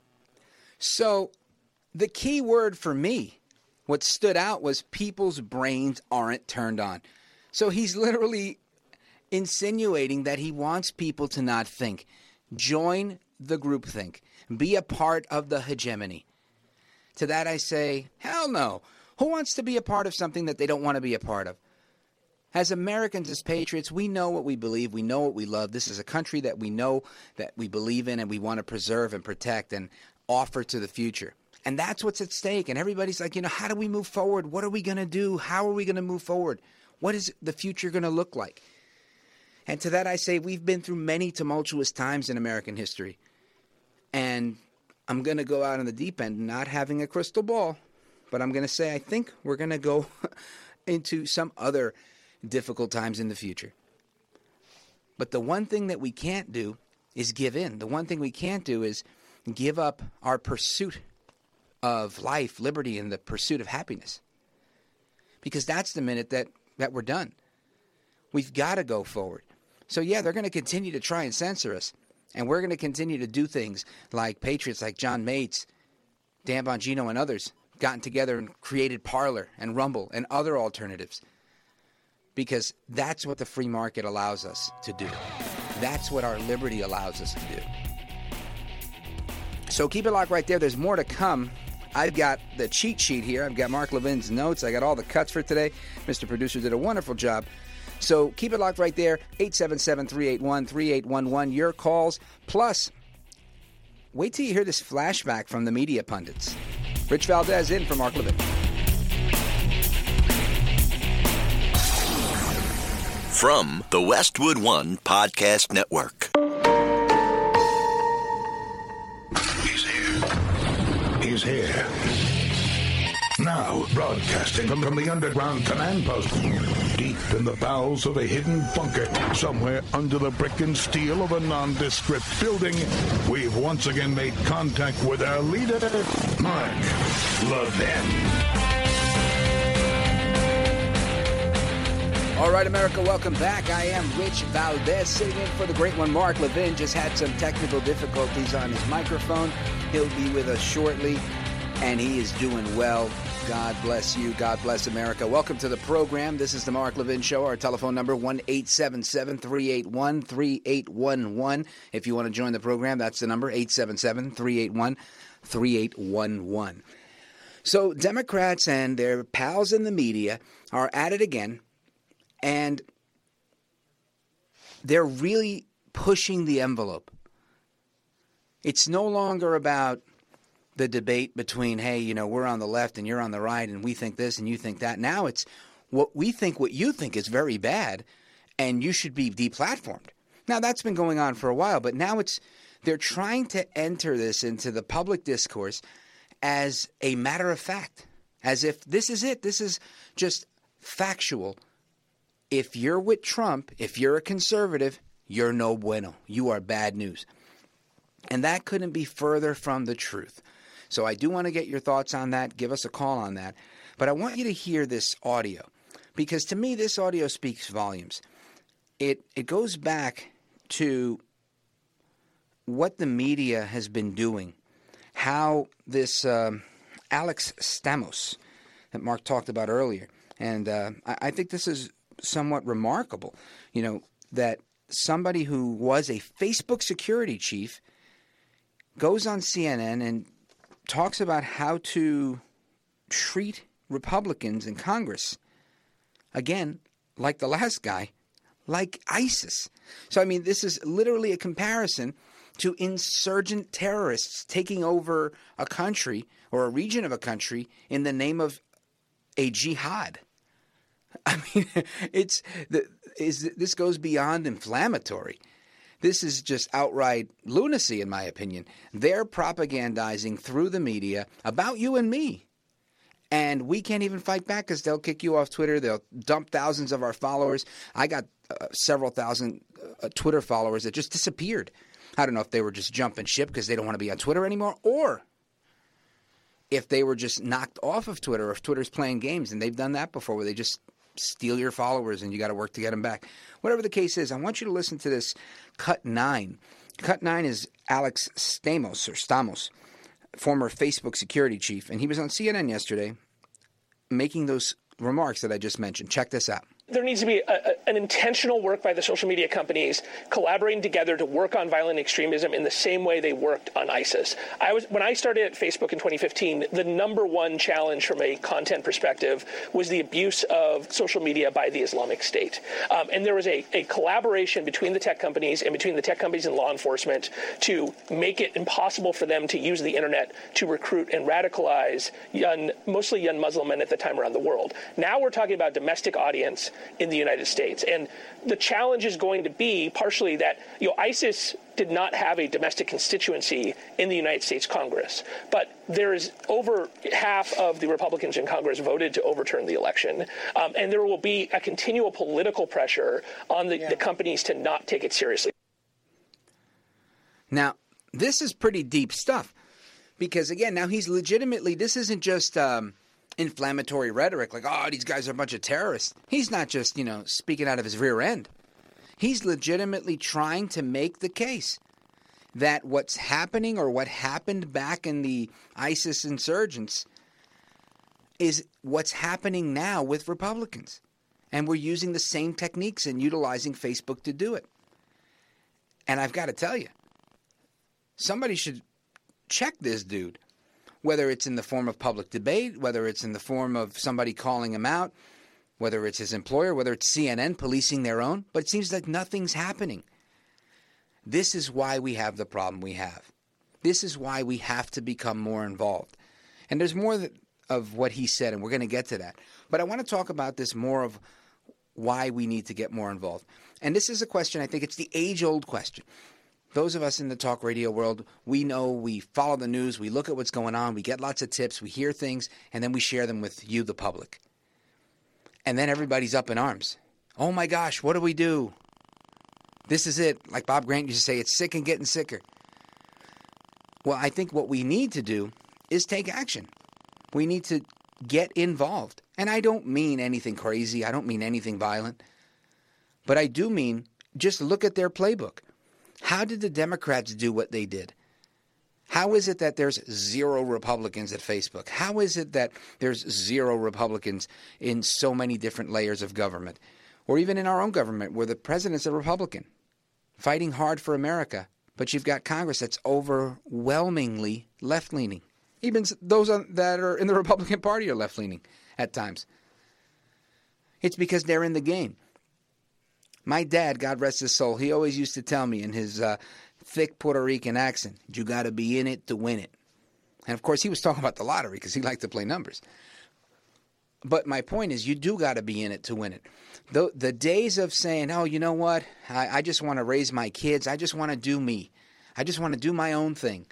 So the key word for me, what stood out was people's brains aren't turned on. So he's literally insinuating that he wants people to not think. Join the groupthink. Be a part of the hegemony. To that I say, hell no. Who wants to be a part of something that they don't want to be a part of? As Americans, as patriots, we know what we believe. We know what we love. This is a country that we know that we believe in and we want to preserve and protect and offer to the future. And that's what's at stake. And everybody's like, how do we move forward? What are we going to do? How are we going to move forward? What is the future going to look like? And to that I say, we've been through many tumultuous times in American history. And I'm going to go out on the deep end, not having a crystal ball, but I'm going to say I think we're going to go into some other difficult times in the future. But the one thing that we can't do is give in. The one thing we can't do is give up our pursuit of life, liberty, and the pursuit of happiness. Because that's the minute that we're done. We've got to go forward. So, yeah, they're going to continue to try and censor us. And we're going to continue to do things like patriots like John Mates, Dan Bongino, and others gotten together and created Parler and Rumble and other alternatives. Because that's what the free market allows us to do. That's what our liberty allows us to do. So keep it locked right there. There's more to come. I've got the cheat sheet here. I've got Mark Levin's notes. I got all the cuts for today. Mr. Producer did a wonderful job. So keep it locked right there, 877-381-3811, your calls. Plus, wait till you hear this flashback from the media pundits. Rich Valdez in for Mark Levin. From the Westwood One Podcast Network. He's here. He's here. Now, broadcasting from the underground command post, deep in the bowels of a hidden bunker, somewhere under the brick and steel of a nondescript building, we've once again made contact with our leader, Mark Levin. All right, America, welcome back. I am Rich Valdez, sitting in for the great one, Mark Levin. Just had some technical difficulties on his microphone. He'll be with us shortly, and he is doing well. God bless you. God bless America. Welcome to the program. This is the Mark Levin Show. Our telephone number, 1-877-381-3811. If you want to join the program, that's the number, 877-381-3811. So Democrats and their pals in the media are at it again, and they're really pushing the envelope. It's no longer about the debate between, hey, you know, we're on the left and you're on the right and we think this and you think that. Now it's what we think, what you think is very bad, and you should be deplatformed. Now, that's been going on for a while, but now they're trying to enter this into the public discourse as a matter of fact, as if this is it. This is just factual. If you're with Trump, if you're a conservative, you're no bueno. You are bad news. And that couldn't be further from the truth. So I do want to get your thoughts on that. Give us a call on that. But I want you to hear this audio, because to me this audio speaks volumes. It goes back to what the media has been doing, how this Alex Stamos that Mark talked about earlier, and I think this is somewhat remarkable, you know, that somebody who was a Facebook security chief goes on CNN and talks about how to treat Republicans in Congress, again, like the last guy, like ISIS. So, I mean, this is literally a comparison to insurgent terrorists taking over a country or a region of a country in the name of a jihad. I mean, this goes beyond inflammatory. This is just outright lunacy, in my opinion. They're propagandizing through the media about you and me. And we can't even fight back because they'll kick you off Twitter. They'll dump thousands of our followers. I got several thousand Twitter followers that just disappeared. I don't know if they were just jumping ship because they don't want to be on Twitter anymore, or if they were just knocked off of Twitter, or if Twitter's playing games, and they've done that before where they just steal your followers and you got to work to get them back. Whatever the case is, I want you to listen to this Cut 9. Cut 9 is Alex Stamos, former Facebook security chief, and he was on CNN yesterday making those remarks that I just mentioned. Check this out. There needs to be an intentional work by the social media companies collaborating together to work on violent extremism in the same way they worked on ISIS. When I started at Facebook in 2015, the number one challenge from a content perspective was the abuse of social media by the Islamic State. And there was a collaboration between the tech companies and between the tech companies and law enforcement to make it impossible for them to use the internet to recruit and radicalize mostly young Muslim men at the time around the world. Now we're talking about domestic audience in the United States. And the challenge is going to be partially that, you know, ISIS did not have a domestic constituency in the United States Congress. But there is over half of the Republicans in Congress voted to overturn the election. And there will be a continual political pressure on the companies to not take it seriously. Now, this is pretty deep stuff. Because, again, now he's legitimately, this isn't just inflammatory rhetoric like, oh, these guys are a bunch of terrorists. He's not just, you know, speaking out of his rear end. He's legitimately trying to make the case that what's happening or what happened back in the ISIS insurgents is what's happening now with Republicans. And we're using the same techniques and utilizing Facebook to do it. And I've got to tell you, somebody should check this dude. Whether it's in the form of public debate, whether it's in the form of somebody calling him out, whether it's his employer, whether it's CNN policing their own. But it seems like nothing's happening. This is why we have the problem we have. This is why we have to become more involved. And there's more of what he said, and we're going to get to that. But I want to talk about this more of why we need to get more involved. And this is a question, I think it's the age-old question. Those of us in the talk radio world, we know, we follow the news, we look at what's going on, we get lots of tips, we hear things, and then we share them with you, the public. And then everybody's up in arms. Oh my gosh, what do we do? This is it. Like Bob Grant used to say, it's sick and getting sicker. Well, I think what we need to do is take action. We need to get involved. And I don't mean anything crazy. I don't mean anything violent. But I do mean just look at their playbook. How did the Democrats do what they did? How is it that there's 0 Republicans at Facebook? How is it that there's 0 Republicans in so many different layers of government? Or even in our own government where the president's a Republican, fighting hard for America, but you've got Congress that's overwhelmingly left-leaning. Even those that are in the Republican Party are left-leaning at times. It's because they're in the game. My dad, God rest his soul, he always used to tell me in his thick Puerto Rican accent, you got to be in it to win it. And, of course, he was talking about the lottery because he liked to play numbers. But my point is you do got to be in it to win it. The days of saying, oh, you know what, I just want to raise my kids. I just want to do me. I just want to do my own thing.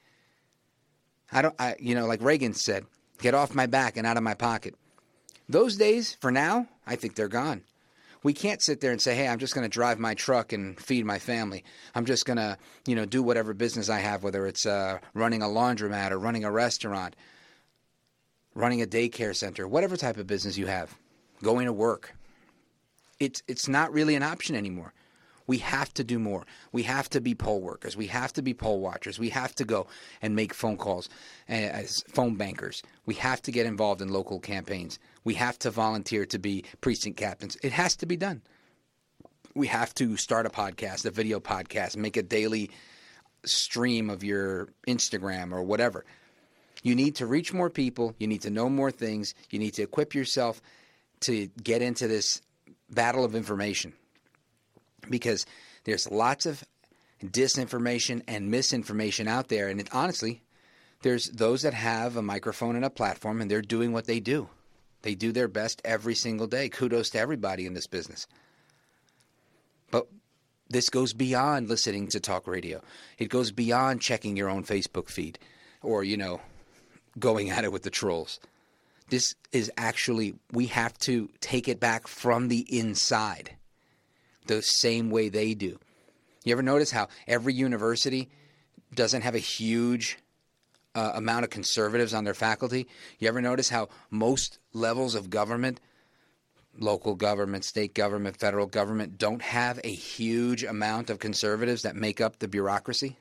Like Reagan said, get off my back and out of my pocket. Those days, for now, I think they're gone. We can't sit there and say, hey, I'm just going to drive my truck and feed my family. I'm just going to, do whatever business I have, whether it's running a laundromat or running a restaurant, running a daycare center, whatever type of business you have, going to work. It's not really an option anymore. We have to do more. We have to be poll workers. We have to be poll watchers. We have to go and make phone calls as phone bankers. We have to get involved in local campaigns. We have to volunteer to be precinct captains. It has to be done. We have to start a podcast, a video podcast, make a daily stream of your Instagram or whatever. You need to reach more people. You need to know more things. You need to equip yourself to get into this battle of information. Because there's lots of disinformation and misinformation out there. And honestly, there's those that have a microphone and a platform, and they're doing what they do. They do their best every single day. Kudos to everybody in this business. But this goes beyond listening to talk radio. It goes beyond checking your own Facebook feed or, going at it with the trolls. This is actually, we have to take it back from the inside. The same way they do. You ever notice how every university doesn't have a huge amount of conservatives on their faculty? You ever notice how most levels of government, local government, state government, federal government, don't have a huge amount of conservatives that make up the bureaucracy?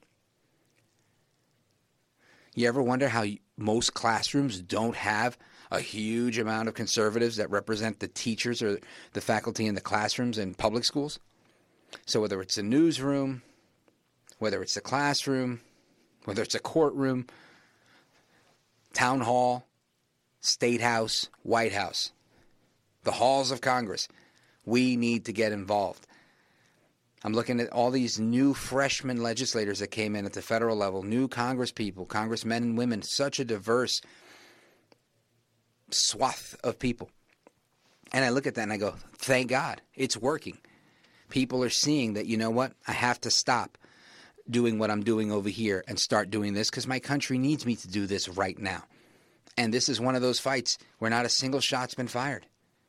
You ever wonder how most classrooms don't have a huge amount of conservatives that represent the teachers or the faculty in the classrooms in public schools? So whether it's a newsroom, whether it's a classroom, whether it's a courtroom, town hall, state house, White House, the halls of Congress, we need to get involved. I'm looking at all these new freshman legislators that came in at the federal level, new Congress people, congressmen and women, such a diverse swath of people. And I look at that and I go, thank God, it's working. People are seeing that, you know what, I have to stop doing what I'm doing over here and start doing this because my country needs me to do this right now. And this is one of those fights where not a single shot's been fired.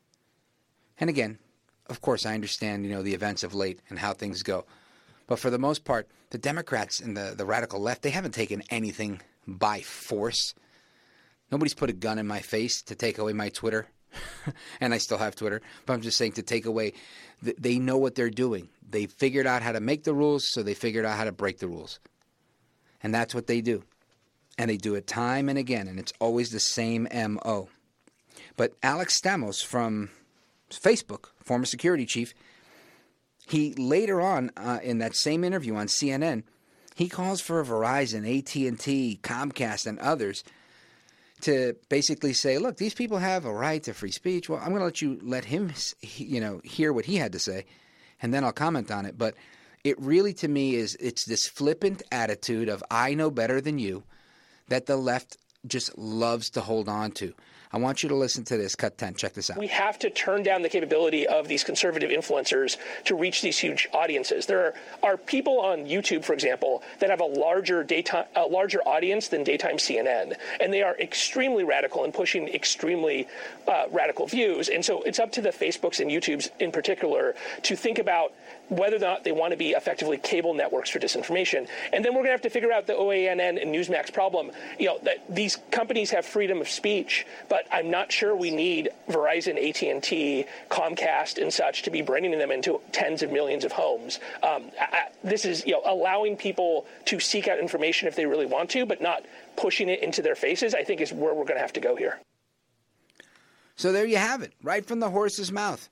And again, of course, I understand, the events of late and how things go. But for the most part, the Democrats and the radical left, they haven't taken anything by force. Nobody's put a gun in my face to take away my Twitter. And I still have Twitter. But I'm just saying to take away, they know what they're doing. They figured out how to make the rules, so they figured out how to break the rules. And that's what they do. And they do it time and again, and it's always the same M.O. But Alex Stamos from Facebook, former security chief, he later on in that same interview on CNN, he calls for Verizon, AT&T, Comcast, and others to basically say, look, these people have a right to free speech. Well, I'm going to let him, hear what he had to say, and then I'll comment on it. But it really, to me, it's this flippant attitude of I know better than you that the left just loves to hold on to. I want you to listen to this. Cut 10. Check this out. We have to turn down the capability of these conservative influencers to reach these huge audiences. There are people on YouTube, for example, that have a larger audience than daytime CNN, and they are extremely radical and pushing extremely radical views. And so it's up to the Facebooks and YouTubes in particular to think about whether or not they want to be effectively cable networks for disinformation. And then we're going to have to figure out the OANN and Newsmax problem. That these companies have freedom of speech, but I'm not sure we need Verizon, AT&T, Comcast, and such to be bringing them into tens of millions of homes. This is allowing people to seek out information if they really want to, but not pushing it into their faces, I think is where we're going to have to go here. So there you have it, right from the horse's mouth.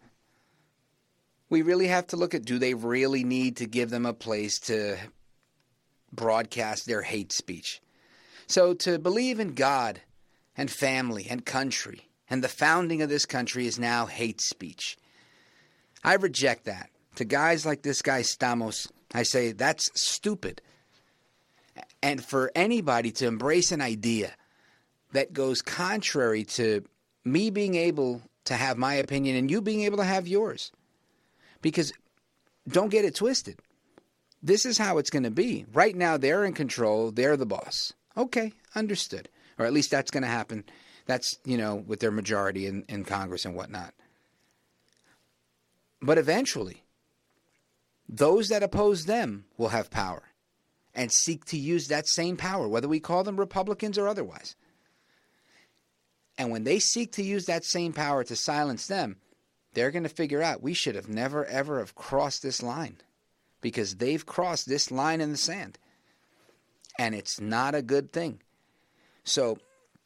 We really have to look at, do they really need to give them a place to broadcast their hate speech? So to believe in God and family and country and the founding of this country is now hate speech. I reject that. To guys like this guy Stamos, I say that's stupid. And for anybody to embrace an idea that goes contrary to me being able to have my opinion and you being able to have yours. Because don't get it twisted. This is how it's going to be. Right now, they're in control. They're the boss. Okay, understood. Or at least that's going to happen. That's, with their majority in Congress and whatnot. But eventually, those that oppose them will have power and seek to use that same power, whether we call them Republicans or otherwise. And when they seek to use that same power to silence them, they're going to figure out we should have never, ever have crossed this line because they've crossed this line in the sand. And it's not a good thing. So,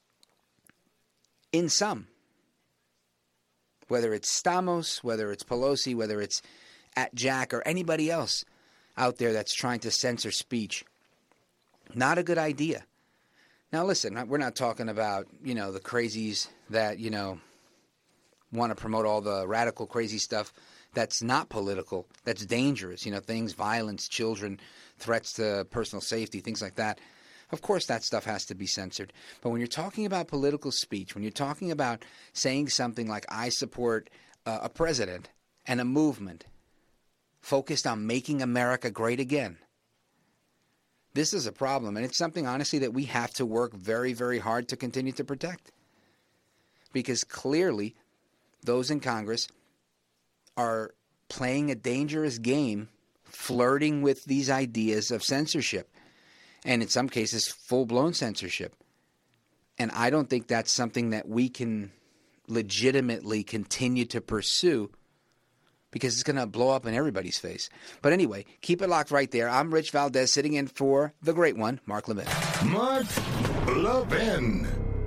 in sum, whether it's Stamos, whether it's Pelosi, whether it's at Jack or anybody else out there that's trying to censor speech, not a good idea. Now, listen, we're not talking about, the crazies that, want to promote all the radical crazy stuff that's not political, that's dangerous, things, violence, children, threats to personal safety, things like that. Of course, that stuff has to be censored. But when you're talking about political speech, when you're talking about saying something like I support a president and a movement focused on making America great again, this is a problem. And it's something, honestly, that we have to work very, very hard to continue to protect. Because clearly, those in Congress are playing a dangerous game, flirting with these ideas of censorship. And in some cases, full-blown censorship. And I don't think that's something that we can legitimately continue to pursue because it's going to blow up in everybody's face. But anyway, keep it locked right there. I'm Rich Valdez, sitting in for the great one, Mark Levin. Mark Levin.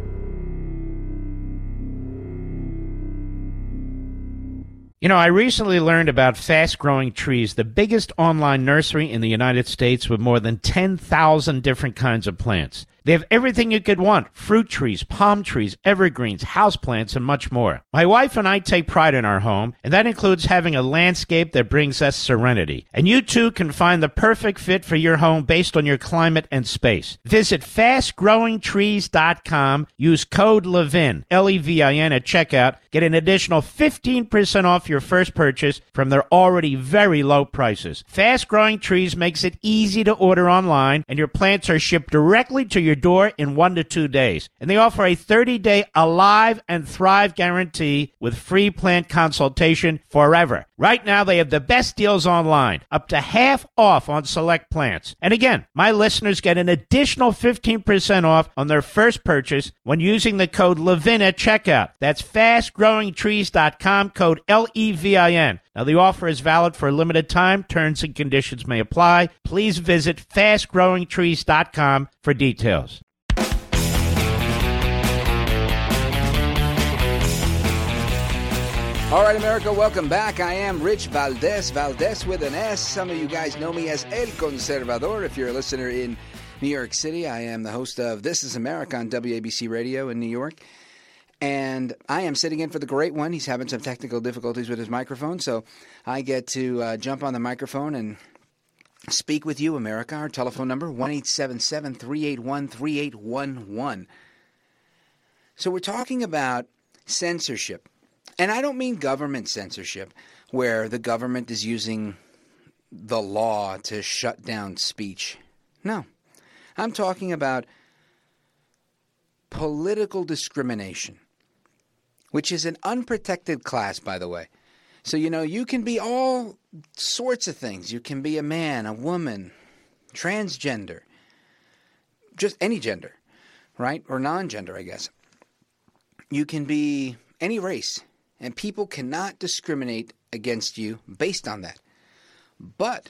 I recently learned about Fast Growing Trees, the biggest online nursery in the United States with more than 10,000 different kinds of plants. They have everything you could want: fruit trees, palm trees, evergreens, houseplants, and much more. My wife and I take pride in our home, and that includes having a landscape that brings us serenity. And you too can find the perfect fit for your home based on your climate and space. Visit fastgrowingtrees.com. Use code LEVIN, L-E-V-I-N, at checkout. Get an additional 15% off your first purchase from their already very low prices. Fast Growing Trees makes it easy to order online, and your plants are shipped directly to your door in 1 to 2 days. And they offer a 30-day Alive and Thrive guarantee with free plant consultation forever. Right now, they have the best deals online, up to half off on select plants. And again, my listeners get an additional 15% off on their first purchase when using the code LEVIN at checkout. That's fastgrowingtrees.com, code LEVIN. Now, the offer is valid for a limited time. Terms and conditions may apply. Please visit fastgrowingtrees.com for details. All right, America, welcome back. I am Rich Valdez, Valdez with an S. Some of you guys know me as El Conservador. If you're a listener in New York City, I am the host of This is America on WABC Radio in New York. And I am sitting in for the great one. He's having some technical difficulties with his microphone, so I get to jump on the microphone and speak with you, America. Our telephone number, 1-877-381-3811. So we're talking about censorship. And I don't mean government censorship, where the government is using the law to shut down speech. No. I'm talking about political discrimination, which is an unprotected class, by the way. So, you can be all sorts of things. You can be a man, a woman, transgender, just any gender, right? Or non-gender, I guess. You can be any race, and people cannot discriminate against you based on that. But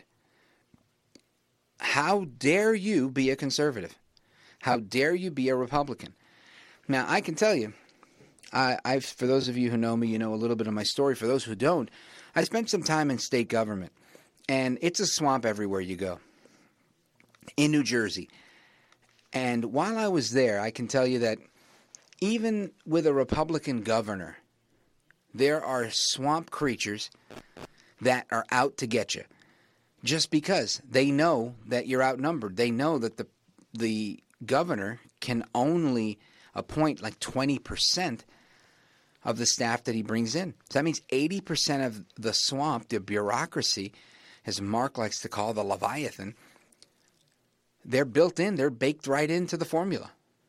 how dare you be a conservative? How dare you be a Republican? Now, I can tell you, for those of you who know me, you know a little bit of my story. For those who don't, I spent some time in state government, and it's a swamp everywhere you go. In New Jersey. And while I was there, I can tell you that even with a Republican governor, there are swamp creatures that are out to get you just because they know that you're outnumbered. They know that the governor can only appoint like 20% of the staff that he brings in. So that means 80% of the swamp, the bureaucracy, as Mark likes to call the Leviathan, they're built in, they're baked right into the formula.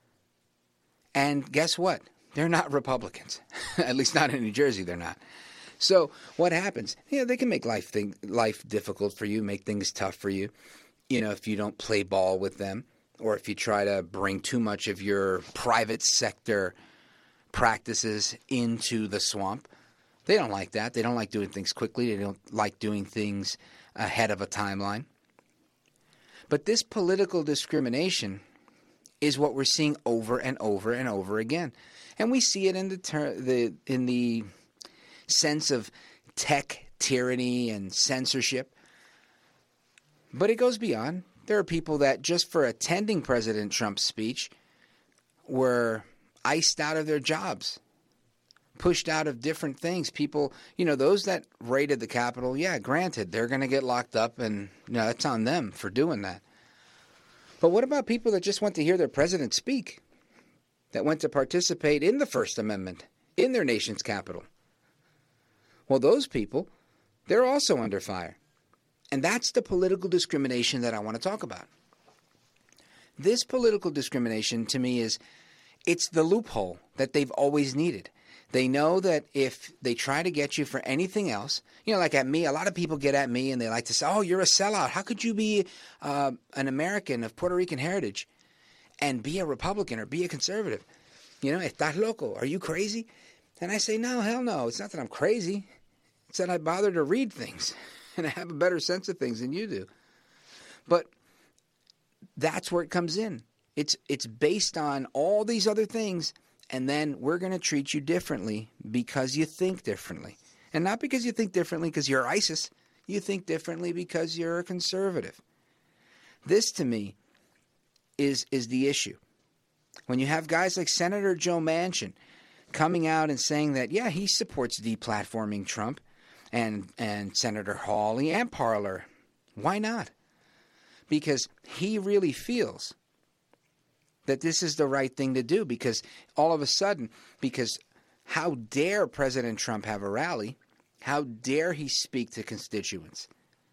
And guess what? They're not Republicans. At least not in New Jersey, they're not. So what happens? They can make life difficult for you, make things tough for you, if you don't play ball with them or if you try to bring too much of your private sector practices into the swamp. They don't like that. They don't like doing things quickly. They don't like doing things ahead of a timeline. But this political discrimination is what we're seeing over and over and over again. And we see it in the sense of tech tyranny and censorship. But it goes beyond. There are people that just for attending President Trump's speech were iced out of their jobs, pushed out of different things. People, those that raided the Capitol, yeah, granted, they're going to get locked up, and that's on them for doing that. But what about people that just went to hear their president speak, that went to participate in the First Amendment in their nation's capital? Well, those people, they're also under fire. And that's the political discrimination that I want to talk about. This political discrimination, to me, it's the loophole that they've always needed. They know that if they try to get you for anything else, like at me, a lot of people get at me and they like to say, oh, you're a sellout. How could you be an American of Puerto Rican heritage and be a Republican or be a conservative? Estás loco. Are you crazy? And I say, no, hell no. It's not that I'm crazy. It's that I bother to read things and I have a better sense of things than you do. But that's where it comes in. It's based on all these other things, and then we're going to treat you differently because you think differently. And not because you think differently because you're ISIS. You think differently because you're a conservative. This, to me, is the issue. When you have guys like Senator Joe Manchin coming out and saying that, yeah, he supports deplatforming Trump, and Senator Hawley and Parler. Why not? Because he really feels that this is the right thing to do, because all of a sudden, because how dare President Trump have a rally? How dare he speak to constituents?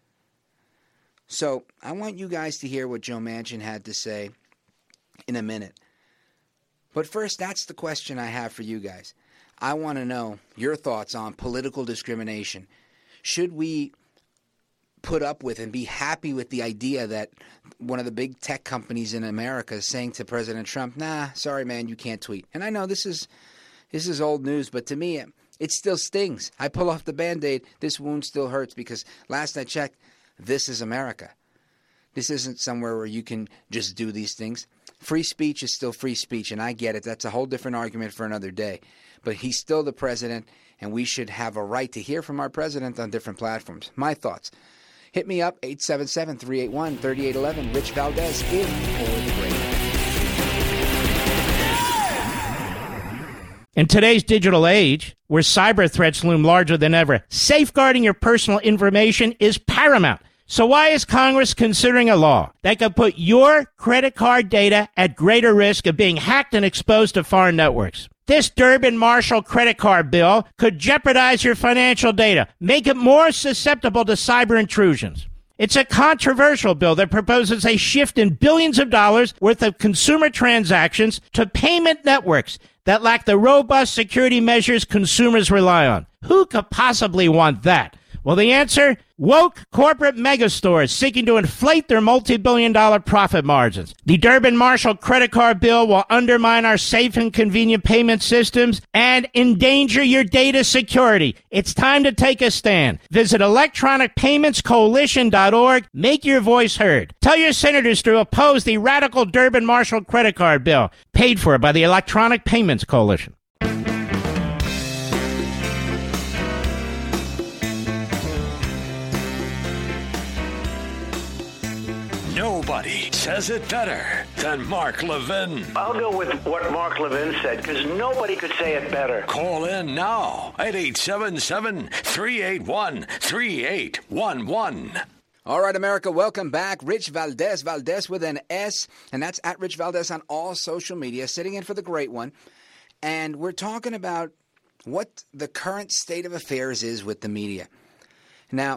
So I want you guys to hear what Joe Manchin had to say in a minute. But first, that's the question I have for you guys. I want to know your thoughts on political discrimination. Should we put up with and be happy with the idea that one of the big tech companies in America is saying to President Trump, nah, sorry, man, you can't tweet? And I know this is old news, but to me, it still stings. I pull off the Band-Aid, this wound still hurts, because last I checked, this is America. This isn't somewhere where you can just do these things. Free speech is still free speech, and I get it. That's a whole different argument for another day. But he's still the president, and we should have a right to hear from our president on different platforms. My thoughts. Hit me up, 877-381-3811. Rich Valdez in for the break. In today's digital age, where cyber threats loom larger than ever, safeguarding your personal information is paramount. So why is Congress considering a law that could put your credit card data at greater risk of being hacked and exposed to foreign networks? This Durbin-Marshall credit card bill could jeopardize your financial data, make it more susceptible to cyber intrusions. It's a controversial bill that proposes a shift in billions of dollars worth of consumer transactions to payment networks that lack the robust security measures consumers rely on. Who could possibly want that? Well, the answer? Woke corporate megastores seeking to inflate their multi-billion-dollar profit margins. The Durbin-Marshall credit card bill will undermine our safe and convenient payment systems and endanger your data security. It's time to take a stand. Visit electronicpaymentscoalition.org. Make your voice heard. Tell your senators to oppose the radical Durbin-Marshall credit card bill, paid for by the Electronic Payments Coalition. Nobody says it better than Mark Levin. I'll go with what Mark Levin said, because nobody could say it better. Call in now at 877-381-3811. All right, America, welcome back. Rich Valdez with an S, and that's at Rich Valdez on all social media, sitting in for the great one. And we're talking about what the current state of affairs is with the media. Now,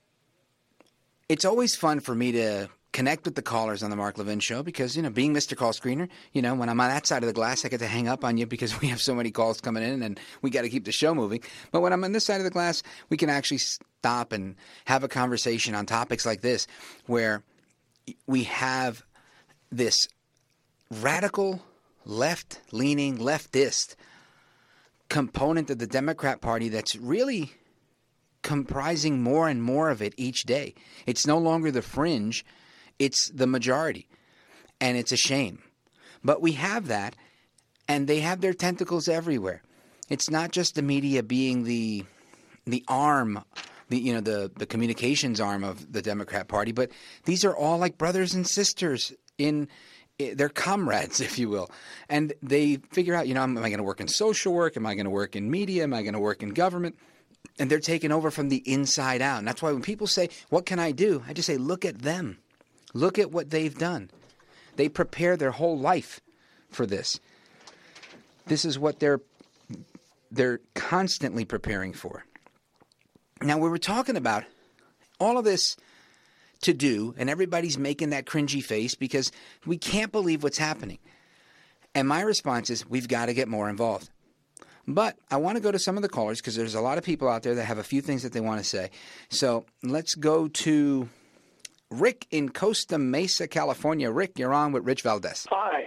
it's always fun for me to connect with the callers on the Mark Levin Show because, being Mr. Call Screener, when I'm on that side of the glass, I get to hang up on you because we have so many calls coming in and we got to keep the show moving. But when I'm on this side of the glass, we can actually stop and have a conversation on topics like this where we have this radical, left-leaning, leftist component of the Democrat Party that's really comprising more and more of it each day. It's no longer the fringe, it's the majority. And it's a shame. But we have that, and they have their tentacles everywhere. It's not just the media being the arm, the communications arm of the Democrat Party, but these are all like brothers and sisters they're comrades, if you will. And they figure out, am I going to work in social work? Am I going to work in media? Am I going to work in government? And they're taking over from the inside out. And that's why when people say, what can I do? I just say, look at them. Look at what they've done. They prepare their whole life for this. This is what they're constantly preparing for. Now, we were talking about all of this to do, and everybody's making that cringy face because we can't believe what's happening. And my response is, we've got to get more involved. But I want to go to some of the callers because there's a lot of people out there that have a few things that they want to say. So let's go to Rick in Costa Mesa, California. Rick, you're on with Rich Valdez. Hi.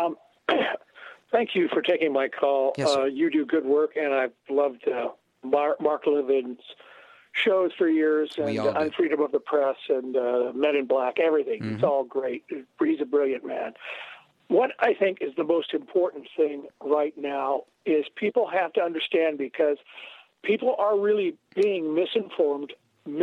Thank you for taking my call. Yes, sir. You do good work, and I've loved Mark Levin's shows for years, and on Freedom of the Press and Men in Black, everything. Mm-hmm. It's all great. He's a brilliant man. What I think is the most important thing right now is people have to understand, because people are really being misinformed,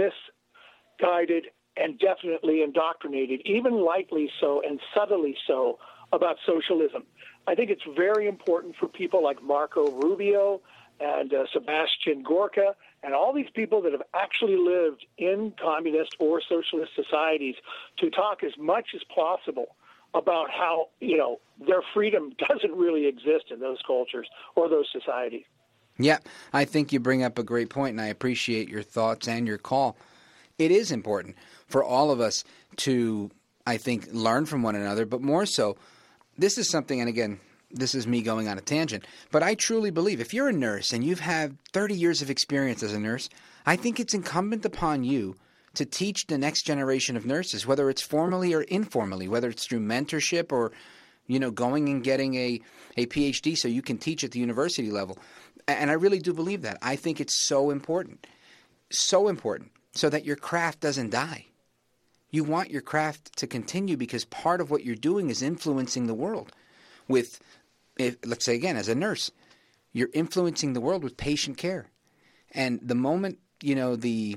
misguided, and definitely indoctrinated, even lightly so and subtly so, about socialism. I think it's very important for people like Marco Rubio and Sebastian Gorka and all these people that have actually lived in communist or socialist societies to talk as much as possible about how, their freedom doesn't really exist in those cultures or those societies. Yeah, I think you bring up a great point, and I appreciate your thoughts and your call. It is important for all of us to, I think, learn from one another, but more so, this is something, and again, this is me going on a tangent, but I truly believe if you're a nurse and you've had 30 years of experience as a nurse, I think it's incumbent upon you to teach the next generation of nurses, whether it's formally or informally, whether it's through mentorship or, going and getting a PhD so you can teach at the university level. And I really do believe that. I think it's so important so that your craft doesn't die. You want your craft to continue because part of what you're doing is influencing the world with, let's say again, as a nurse, you're influencing the world with patient care. And the moment, the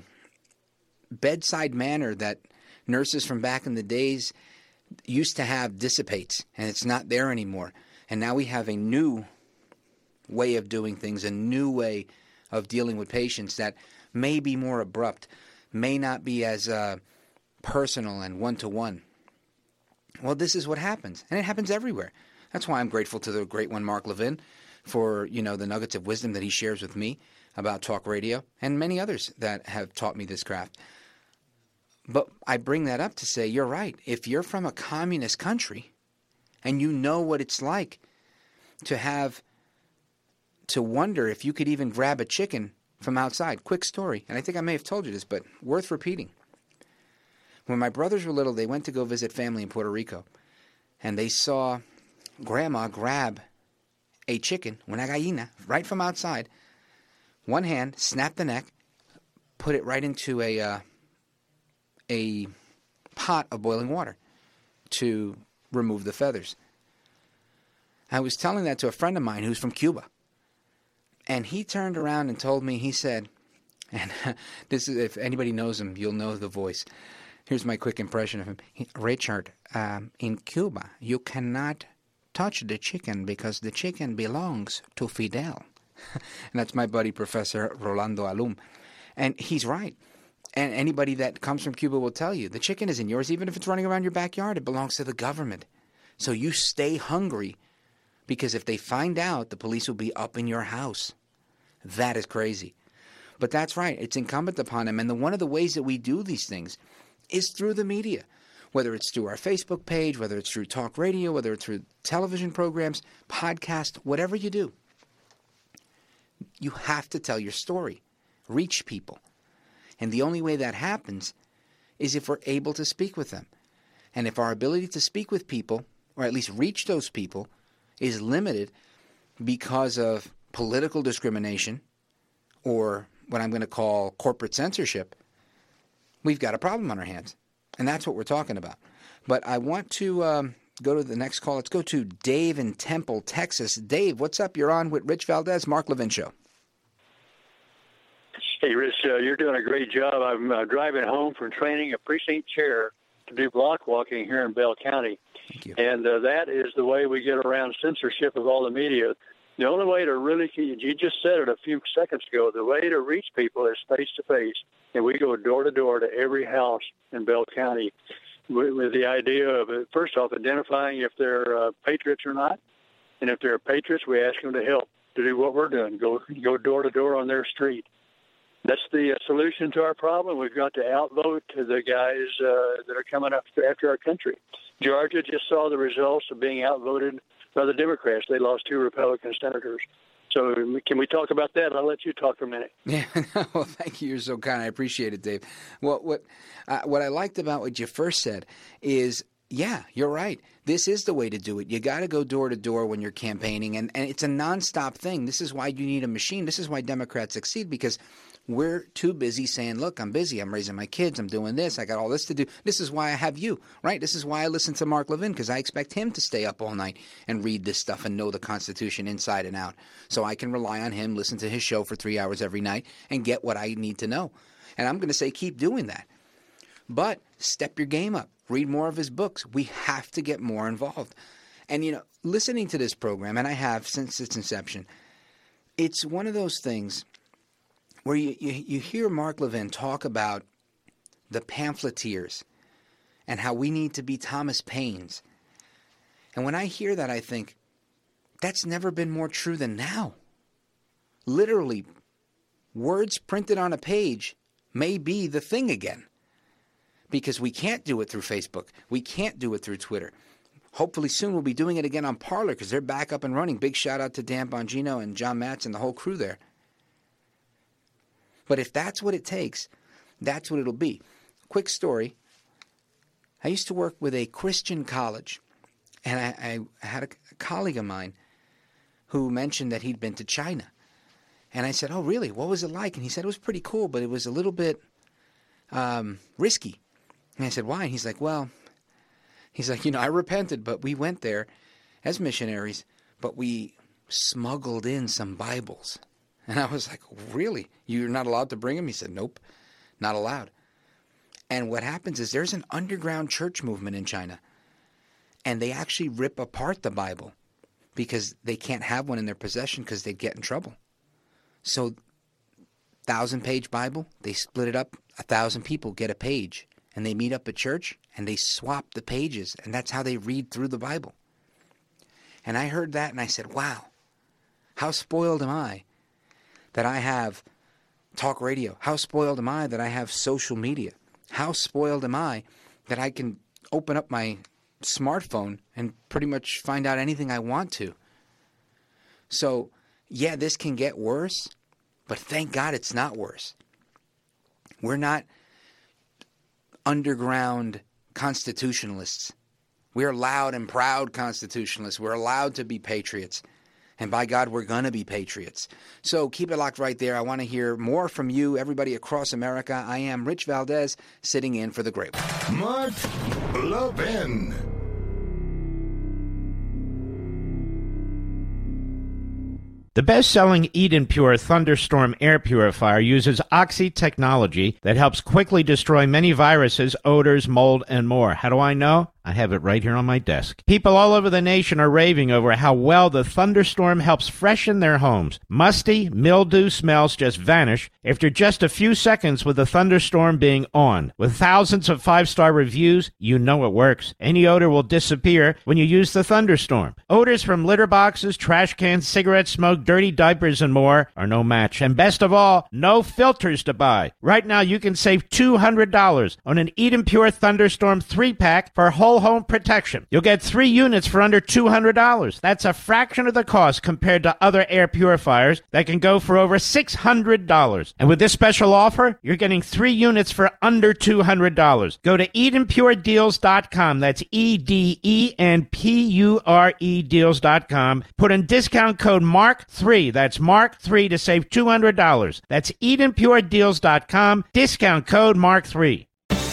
bedside manner that nurses from back in the days used to have dissipates, and it's not there anymore. And now we have a new way of doing things, a new way of dealing with patients that may be more abrupt, may not be as personal and one-to-one. Well, this is what happens, and it happens everywhere. That's why I'm grateful to the great one, Mark Levin, for, the nuggets of wisdom that he shares with me about talk radio and many others that have taught me this craft. But I bring that up to say, you're right. If you're from a communist country and you know what it's like to wonder if you could even grab a chicken from outside. Quick story, and I think I may have told you this, but worth repeating. When my brothers were little, they went to go visit family in Puerto Rico, and they saw Grandma grab a chicken, una gallina, right from outside. One hand, snap the neck, put it right into a pot of boiling water to remove the feathers. I was telling that to a friend of mine who's from Cuba, and he turned around and told me, he said, and this is, if anybody knows him, you'll know the voice. Here's my quick impression of him. Richard, in Cuba, you cannot touch the chicken because the chicken belongs to Fidel. And that's my buddy, Professor Rolando Alum. And he's right. And anybody that comes from Cuba will tell you, the chicken isn't yours. Even if it's running around your backyard, it belongs to the government. So you stay hungry, because if they find out, the police will be up in your house. That is crazy. But that's right. It's incumbent upon them. And one of the ways that we do these things is through the media, whether it's through our Facebook page, whether it's through talk radio, whether it's through television programs, podcast, whatever you do. You have to tell your story, reach people. And the only way that happens is if we're able to speak with them. And if our ability to speak with people, or at least reach those people, is limited because of political discrimination or what I'm going to call corporate censorship, we've got a problem on our hands. And that's what we're talking about. But I want to go to the next call. Let's go to Dave in Temple, Texas. Dave, what's up? You're on with Rich Valdez, Mark Levin Show. Hey, Rich, you're doing a great job. I'm driving home from training a precinct chair to do block walking here in Bell County. Thank you. And that is the way we get around censorship of all the media. The only way to really, you just said it a few seconds ago, the way to reach people is face-to-face. And we go door-to-door to every house in Bell County with the idea of, first off, identifying if they're patriots or not. And if they're patriots, we ask them to help to do what we're doing, go door-to-door on their street. That's the solution to our problem. We've got to outvote the guys that are coming up after our country. Georgia just saw the results of being outvoted by the Democrats. They lost 2 Republican senators. So can we talk about that? I'll let you talk for a minute. Yeah, well, thank you. You're so kind. I appreciate it, Dave. Well, what I liked about what you first said is, yeah, you're right. This is the way to do it. You got to go door to door when you're campaigning, and it's a nonstop thing. This is why you need a machine. This is why Democrats succeed, because we're too busy saying, look, I'm busy. I'm raising my kids. I'm doing this. I got all this to do. This is why I have you, right? This is why I listen to Mark Levin, because I expect him to stay up all night and read this stuff and know the Constitution inside and out. So I can rely on him, listen to his show for 3 hours every night, and get what I need to know. And I'm going to say keep doing that. But step your game up. Read more of his books. We have to get more involved. And, you know, listening to this program, and I have since its inception, it's one of those things where you hear Mark Levin talk about the pamphleteers and how we need to be Thomas Paines. And when I hear that, I think, that's never been more true than now. Literally, words printed on a page may be the thing again. Because we can't do it through Facebook. We can't do it through Twitter. Hopefully soon we'll be doing it again on Parler because they're back up and running. Big shout out to Dan Bongino and John Matz and the whole crew there. But if that's what it takes, that's what it'll be. Quick story. I used to work with a Christian college, and I had a colleague of mine who mentioned that he'd been to China. And I said, oh, really? What was it like? And he said it was pretty cool, but it was a little bit risky. And I said, why? And he's like, I repented, but we went there as missionaries, but we smuggled in some Bibles. And I was like, really? You're not allowed to bring them? He said, nope, not allowed. And what happens is there's an underground church movement in China, and they actually rip apart the Bible because they can't have one in their possession because they'd get in trouble. So 1,000-page Bible, they split it up, 1,000 people get a page. And they meet up at church, and they swap the pages, and that's how they read through the Bible. And I heard that, and I said, wow, how spoiled am I that I have talk radio? How spoiled am I that I have social media? How spoiled am I that I can open up my smartphone and pretty much find out anything I want to? So, yeah, this can get worse, but thank God it's not worse. We're not underground constitutionalists. We're loud and proud constitutionalists. We're allowed to be patriots. And by God, we're going to be patriots. So keep it locked right there. I want to hear more from you, everybody across America. I am Rich Valdez, sitting in for the great one. Mark Levin. The best-selling Eden Pure Thunderstorm air purifier uses Oxy technology that helps quickly destroy many viruses, odors, mold, and more. How do I know? I have it right here on my desk. People all over the nation are raving over how well the Thunderstorm helps freshen their homes. Musty, mildew smells just vanish after just a few seconds with the Thunderstorm being on. With thousands of 5-star reviews, you know it works. Any odor will disappear when you use the Thunderstorm. Odors from litter boxes, trash cans, cigarette smoke, dirty diapers, and more are no match. And best of all, no filters to buy. Right now, you can save $200 on an Eden Pure Thunderstorm 3-pack for whole home protection. You'll get 3 units for under $200. That's a fraction of the cost compared to other air purifiers that can go for over $600. And with this special offer, you're getting 3 units for under $200. Go to EdenPureDeals.com. That's EDENPURE Deals.com. Put in discount code MARK3. That's MARK3 to save $200. That's EdenPureDeals.com. Discount code MARK3.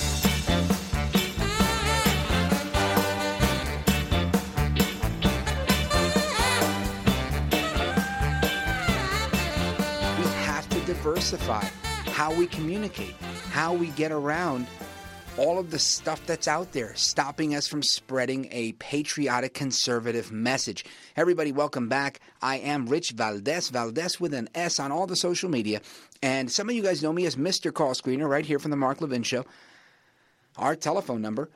Diversify how we communicate, how we get around all of the stuff that's out there, stopping us from spreading a patriotic conservative message. Everybody, welcome back. I am Rich Valdez, Valdez with an S on all the social media. And some of you guys know me as Mr. Call Screener right here from the Mark Levin Show. Our telephone number,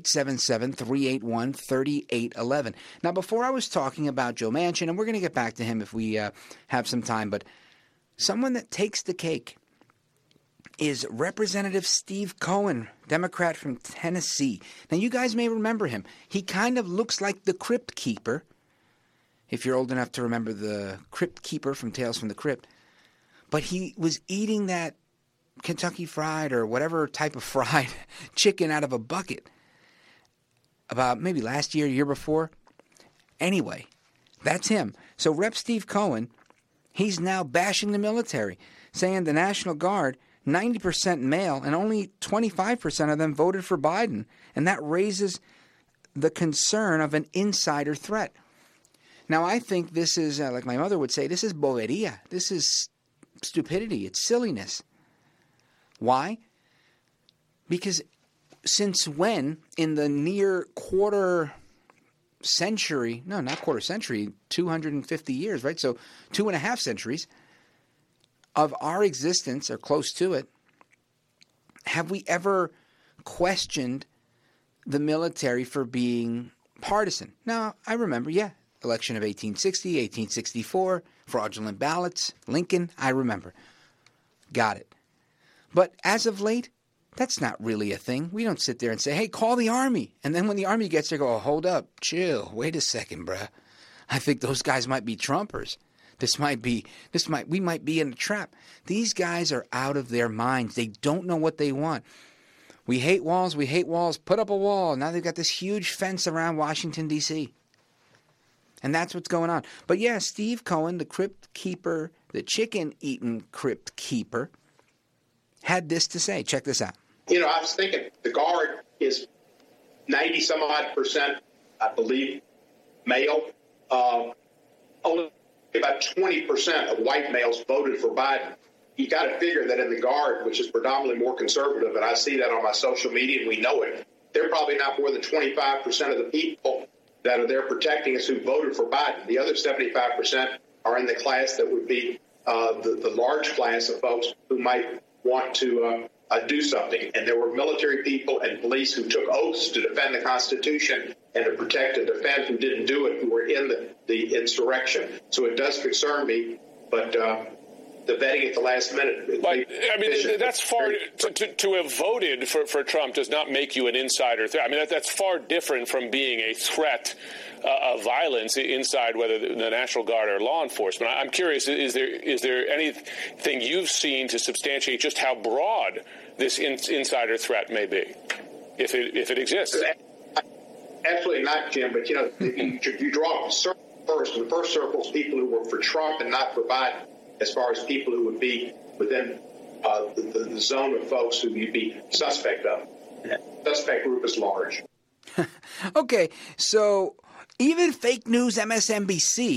877-381-3811. Now, before I was talking about Joe Manchin, and we're going to get back to him if we have some time, but someone that takes the cake is Representative Steve Cohen, Democrat from Tennessee. Now, you guys may remember him. He kind of looks like the Crypt Keeper, if you're old enough to remember the Crypt Keeper from Tales from the Crypt. But he was eating that Kentucky Fried or whatever type of fried chicken out of a bucket about maybe last year, year before. Anyway, that's him. So Rep. Steve Cohen, he's now bashing the military, saying the National Guard, 90% male, and only 25% of them voted for Biden. And that raises the concern of an insider threat. Now, I think this is, like my mother would say, this is bobería. This is stupidity. It's silliness. Why? Because since when, in the near century, no, not quarter century, 250 years, right? So 2.5 centuries of our existence, or close to it, have we ever questioned the military for being partisan? Now, I remember, election of 1860, 1864, fraudulent ballots, Lincoln, I remember. Got it. But as of late, that's not really a thing. We don't sit there and say, hey, call the Army. And then when the Army gets there, go, oh, hold up, chill, wait a second, bruh. I think those guys might be Trumpers. We might be in a trap. These guys are out of their minds. They don't know what they want. We hate walls, put up a wall. Now they've got this huge fence around Washington, D.C. And that's what's going on. But yeah, Steve Cohen, the Crypt Keeper, the chicken-eating Crypt Keeper, had this to say. Check this out. You know, I was thinking the Guard is 90-some-odd%, I believe, male. Only about 20% of white males voted for Biden. You got to figure that in the Guard, which is predominantly more conservative, and I see that on my social media, and we know it, they're probably not more than 25% of the people that are there protecting us who voted for Biden. The other 75% are in the class that would be the large class of folks who might want to do something. And there were military people and police who took oaths to defend the Constitution and to protect and defend who didn't do it, who were in the insurrection. So it does concern me, but the vetting at the last minute. But, I mean, that's far to have voted for Trump does not make you an insider threat. I mean, that's far different from being a threat of violence inside whether the National Guard or law enforcement. I'm curious, is there anything you've seen to substantiate just how broad this insider threat may be, if it exists? Absolutely not, Jim. But, you know, you draw first. The first circle is people who were for Trump and not for Biden, as far as people who would be within the zone of folks who you'd be suspect of. The suspect group is large. Okay, so even fake news MSNBC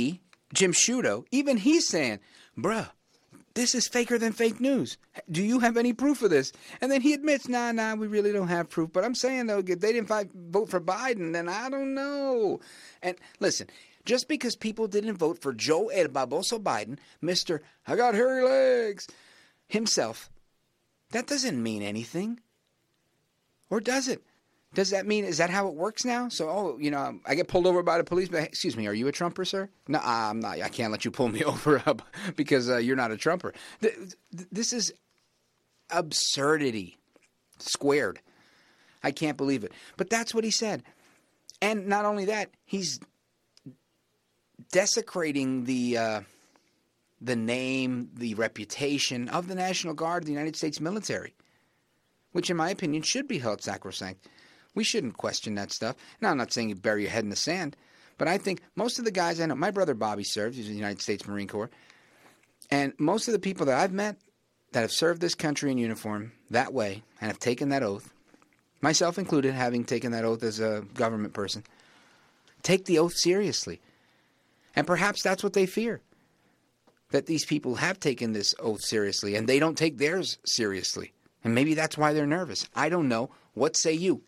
Jim Sciutto, even he's saying, bruh, this is faker than fake news. Do you have any proof of this? And then he admits, nah, we really don't have proof. But I'm saying, though, if they didn't vote for Biden, then I don't know. And listen, just because people didn't vote for Joe El Baboso Biden, Mr. I got hairy legs, himself, that doesn't mean anything. Or does it? Does that mean, is that how it works now? So, I get pulled over by the police, but hey, excuse me, are you a Trumper, sir? No, I'm not. I can't let you pull me over because you're not a Trumper. This is absurdity squared. I can't believe it. But that's what he said. And not only that, he's desecrating the name, the reputation of the National Guard of the United States military, which in my opinion should be held sacrosanct. We shouldn't question that stuff. Now, I'm not saying you bury your head in the sand, but I think most of the guys I know, my brother Bobby served, he's in the United States Marine Corps, and most of the people that I've met that have served this country in uniform that way and have taken that oath, myself included, having taken that oath as a government person, take the oath seriously. And perhaps that's what they fear, that these people have taken this oath seriously and they don't take theirs seriously. And maybe that's why they're nervous. I don't know. What say you?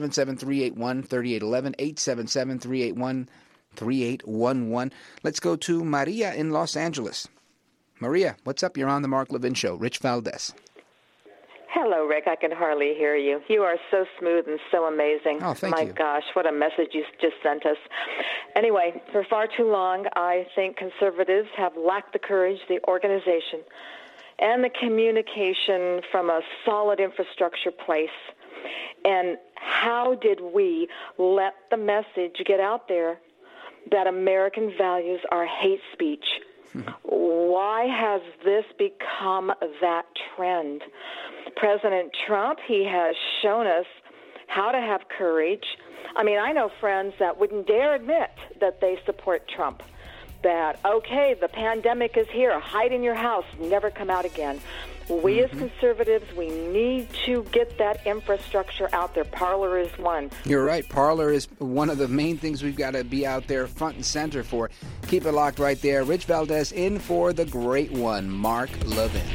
877-381-3811, 877-381-3811. Let's go to Maria in Los Angeles. Maria, what's up? You're on the Mark Levin Show. Rich Valdez. Hello, Rick. I can hardly hear you. You are so smooth and so amazing. Oh, thank you. My gosh, what a message you just sent us. Anyway, for far too long, I think conservatives have lacked the courage, the organization, and the communication from a solid infrastructure place. And how did we let the message get out there that American values are hate speech? Why has this become that trend? President Trump, he has shown us how to have courage. I mean, I know friends that wouldn't dare admit that they support Trump. That, okay, the pandemic is here, hide in your house, never come out again. We as conservatives, we need to get that infrastructure out there. Parler is one. You're right. Parler is one of the main things we've got to be out there front and center for. Keep it locked right there. Rich Valdez in for the great one, Mark Levin.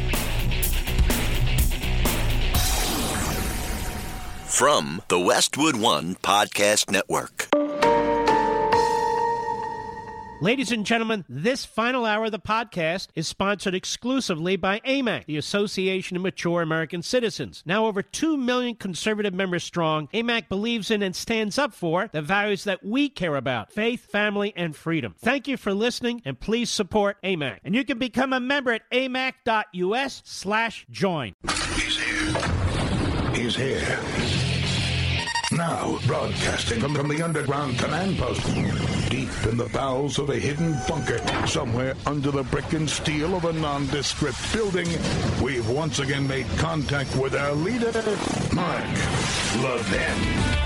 From the Westwood One Podcast Network. Ladies and gentlemen, this final hour of the podcast is sponsored exclusively by AMAC, the Association of Mature American Citizens. Now over 2 million conservative members strong, AMAC believes in and stands up for the values that we care about: faith, family, and freedom. Thank you for listening, and please support AMAC. And you can become a member at amac.us/join. He's here. Now, broadcasting from the underground command post, deep in the bowels of a hidden bunker, somewhere under the brick and steel of a nondescript building, we've once again made contact with our leader, Mark Levin.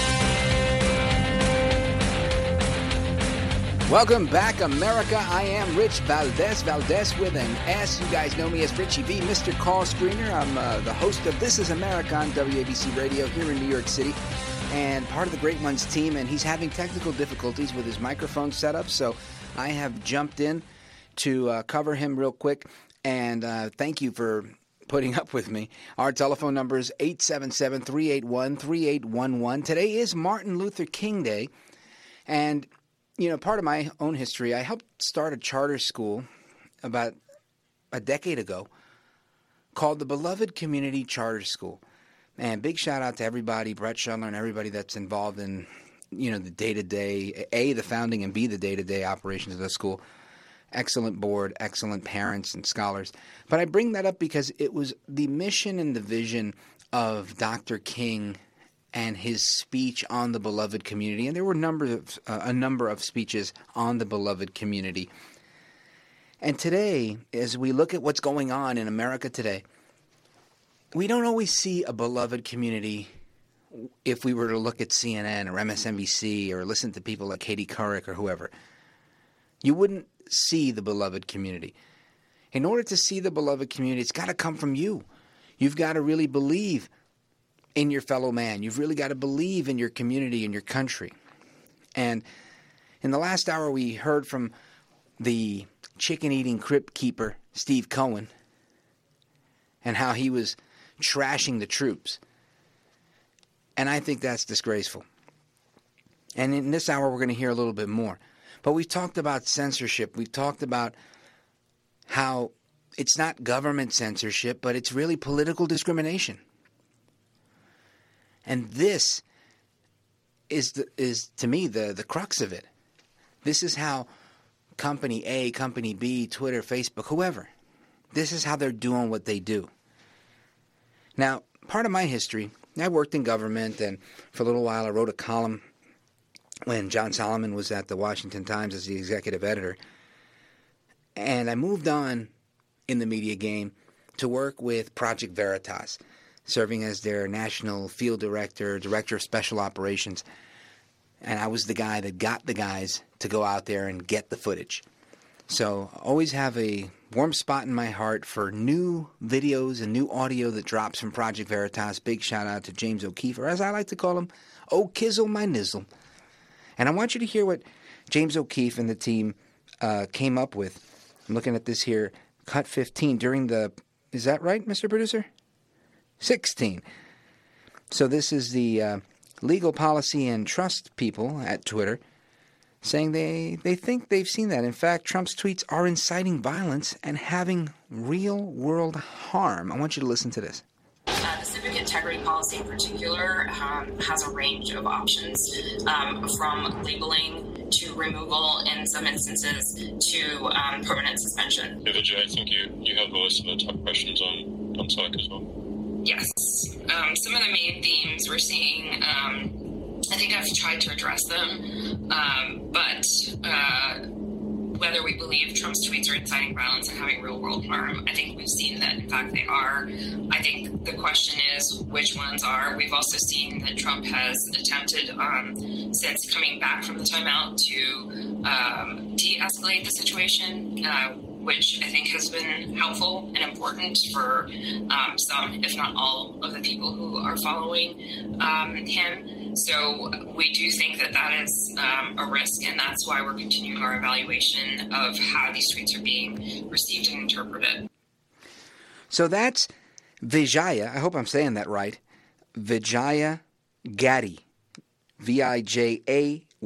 Welcome back, America. I am Rich Valdez with an S. You guys know me as Richie V, Mr. Call Screener. I'm the host of This Is America on WABC Radio here in New York City, and part of the Great Ones team, and he's having technical difficulties with his microphone setup, so I have jumped in to cover him real quick, and thank you for putting up with me. Our telephone number is 877-381-3811. Today is Martin Luther King Day, and you know, part of my own history, I helped start a charter school about a decade ago called the Beloved Community Charter School. And big shout out to everybody, Brett Schundler and everybody that's involved in, you know, the day-to-day, A, the founding, and B, the day-to-day operations of the school. Excellent board, excellent parents and scholars. But I bring that up because it was the mission and the vision of Dr. King and his speech on the beloved community. And there were a number of speeches on the beloved community. And today, as we look at what's going on in America today, we don't always see a beloved community if we were to look at CNN or MSNBC or listen to people like Katie Couric or whoever. You wouldn't see the beloved community. In order to see the beloved community, it's got to come from you. You've got to really believe in your fellow man. You've really got to believe in your community and your country. And in the last hour, we heard from the chicken-eating crypt keeper, Steve Cohen, and how he was trashing the troops. And I think that's disgraceful. And in this hour, we're going to hear a little bit more. But we've talked about censorship. We've talked about how it's not government censorship, but it's really political discrimination. And this is to me, the crux of it. This is how Company A, Company B, Twitter, Facebook, whoever, this is how they're doing what they do. Now, part of my history, I worked in government, and for a little while I wrote a column when John Solomon was at the Washington Times as the executive editor. And I moved on in the media game to work with Project Veritas, serving as their national field director, director of special operations. And I was the guy that got the guys to go out there and get the footage. So I always have a warm spot in my heart for new videos and new audio that drops from Project Veritas. Big shout out to James O'Keefe, or as I like to call him, O'Kizzle my nizzle. And I want you to hear what James O'Keefe and the team came up with. I'm looking at this here, cut 15 during the, is that right, Mr. Producer? 16. So this is the legal policy and trust people at Twitter saying they think they've seen that. In fact, Trump's tweets are inciting violence and having real-world harm. I want you to listen to this. The civic integrity policy in particular has a range of options, from labeling to removal in some instances to permanent suspension. Vijay, I think you have the list of the top questions on SOC as well. Yes. Some of the main themes we're seeing, I think I've tried to address them, but whether we believe Trump's tweets are inciting violence and having real-world harm, I think we've seen that, in fact, they are. I think the question is which ones are. We've also seen that Trump has attempted, since coming back from the timeout, to de-escalate the situation, which I think has been helpful and important for some, if not all, of the people who are following him. So we do think that that is a risk, and that's why we're continuing our evaluation of how these tweets are being received and interpreted. So that's Vijaya, I hope I'm saying that right, Vijaya Gadde, Vijaya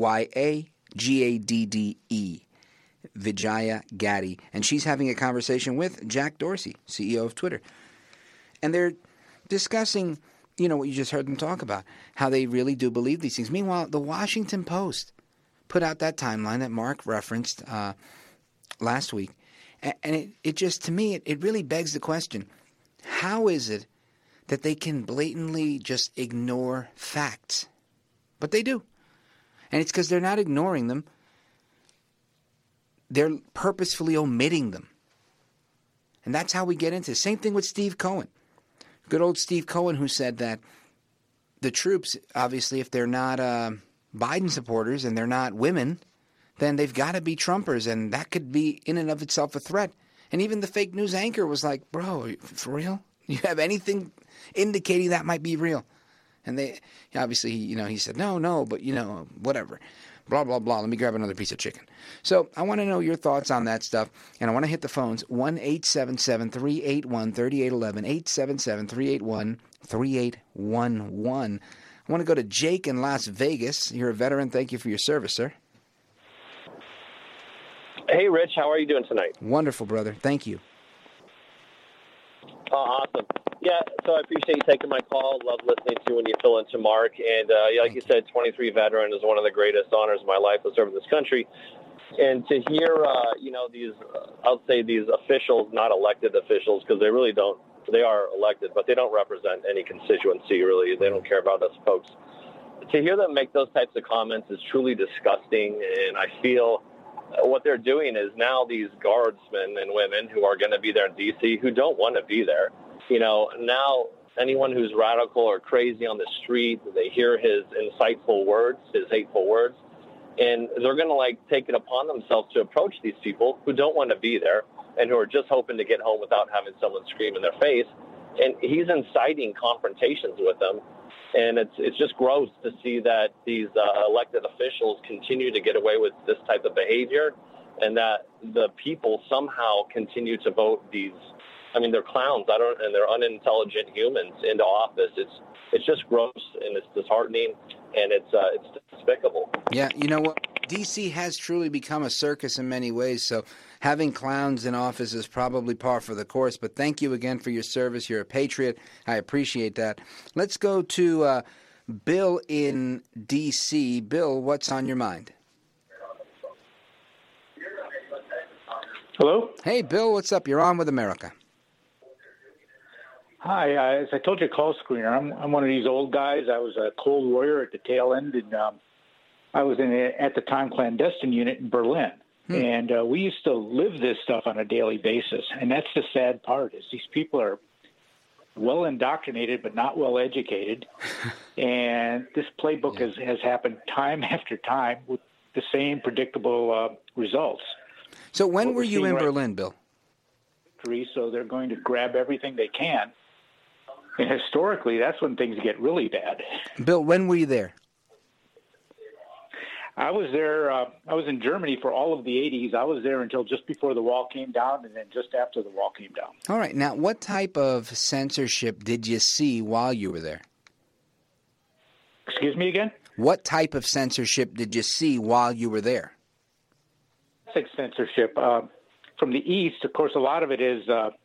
Gadde, Vijaya Gadde. And she's having a conversation with Jack Dorsey, CEO of Twitter. And they're discussing, what you just heard them talk about, how they really do believe these things. Meanwhile, the Washington Post put out that timeline that Mark referenced last week. And it just, to me, it really begs the question, how is it that they can blatantly just ignore facts? But they do. And it's because they're not ignoring them. They're purposefully omitting them. And that's how we get into it. Same thing with Steve Cohen. Good old Steve Cohen, who said that the troops, obviously, if they're not Biden supporters and they're not women, then they've got to be Trumpers, and that could be in and of itself a threat. And even the fake news anchor was like, bro, for real? You have anything indicating that might be real? And they, obviously, he said, no, but, whatever. Blah, blah, blah. Let me grab another piece of chicken. So I want to know your thoughts on that stuff, and I want to hit the phones, 1-877-381-3811, 877-381-3811. I want to go to Jake in Las Vegas. You're a veteran. Thank you for your service, sir. Hey, Rich. How are you doing tonight? Wonderful, brother. Thank you. Oh, awesome. Yeah, so I appreciate you taking my call. Love listening to when you fill in to Mark. And like you said, 23 veteran is one of the greatest honors of my life to serve in this country. And to hear, these, I'll say these officials, not elected officials, because they really don't, they are elected, but they don't represent any constituency, really. They don't care about us folks. To hear them make those types of comments is truly disgusting, and I feel what they're doing is now these guardsmen and women who are going to be there in D.C. who don't want to be there, now anyone who's radical or crazy on the street, they hear his insightful words, his hateful words, and they're going to take it upon themselves to approach these people who don't want to be there and who are just hoping to get home without having someone scream in their face. And he's inciting confrontations with them. And it's just gross to see that these elected officials continue to get away with this type of behavior. and that the people somehow continue to vote these. I mean, they're clowns. And they're unintelligent humans into office. It's just gross and it's disheartening and it's despicable. Yeah, you know what? D.C. has truly become a circus in many ways. So having clowns in office is probably par for the course. But thank you again for your service. You're a patriot. I appreciate that. Let's go to Bill in D.C. Bill, what's on your mind? Hello? Hey, Bill, what's up? You're on with America. Hi, as I told you, call screener, I'm one of these old guys. I was a Cold Warrior at the tail end, and I was in at the time clandestine unit in Berlin. And we used to live this stuff on a daily basis, and that's the sad part, is these people are well indoctrinated but not well educated, and this playbook has happened time after time with the same predictable results. So when were you in Berlin, Bill? So they're going to grab everything they can. And historically, that's when things get really bad. Bill, when were you there? I was there. I was in Germany for all of the 80s. I was there until just before the wall came down and then just after the wall came down. All right. Now, what type of censorship did you see while you were there? Excuse me again? What type of censorship did you see while you were there? Censorship. From the East, of course, a lot of it is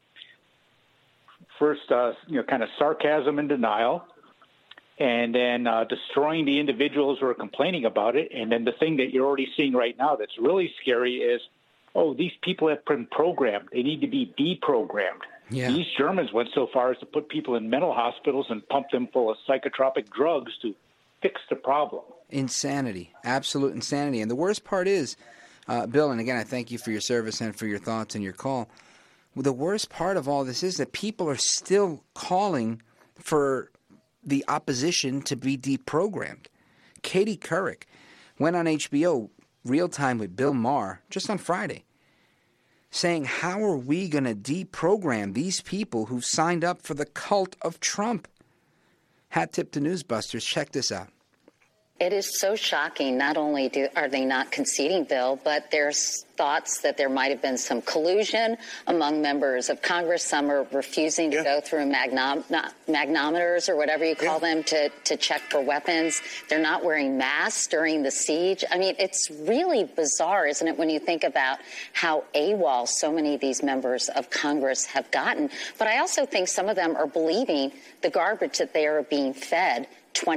first, kind of sarcasm and denial, and then destroying the individuals who are complaining about it. And then the thing that you're already seeing right now that's really scary is, these people have been programmed. They need to be deprogrammed. Yeah. These Germans went so far as to put people in mental hospitals and pump them full of psychotropic drugs to fix the problem. Insanity. Absolute insanity. And the worst part is, Bill, and again, I thank you for your service and for your thoughts and your call. The worst part of all this is that people are still calling for the opposition to be deprogrammed. Katie Couric went on HBO Real Time with Bill Maher just on Friday, saying, how are we going to deprogram these people who've signed up for the cult of Trump? Hat tip to Newsbusters. Check this out. It is so shocking. Not only are they not conceding, Bill, but there's thoughts that there might have been some collusion among members of Congress. Some are refusing to go through magnometers or whatever you call them to check for weapons. They're not wearing masks during the siege. I mean, it's really bizarre, isn't it, when you think about how AWOL so many of these members of Congress have gotten. But I also think some of them are believing the garbage that they are being fed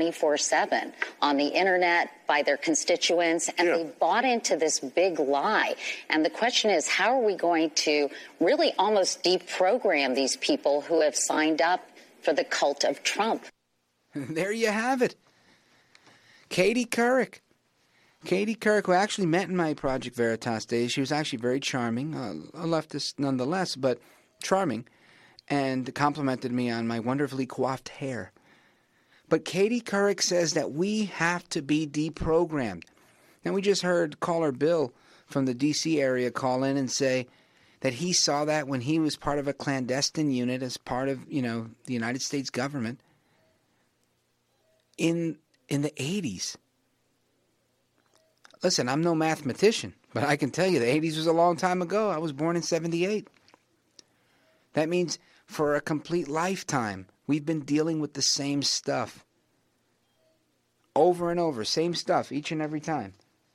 24/7 on the internet by their constituents, and they bought into this big lie. And the question is, how are we going to really almost deprogram these people who have signed up for the cult of Trump? There you have it. Katie Couric. Katie Couric, who I actually met in my Project Veritas days. She was actually very charming, a leftist nonetheless, but charming, and complimented me on my wonderfully coiffed hair. But Katie Couric says that we have to be deprogrammed. Now, we just heard caller Bill from the D.C. area call in and say that he saw that when he was part of a clandestine unit as part of, the United States government in the 80s. Listen, I'm no mathematician, but I can tell you the 80s was a long time ago. I was born in 78. That means for a complete lifetime, we've been dealing with the same stuff. Over and over, same stuff each and every time.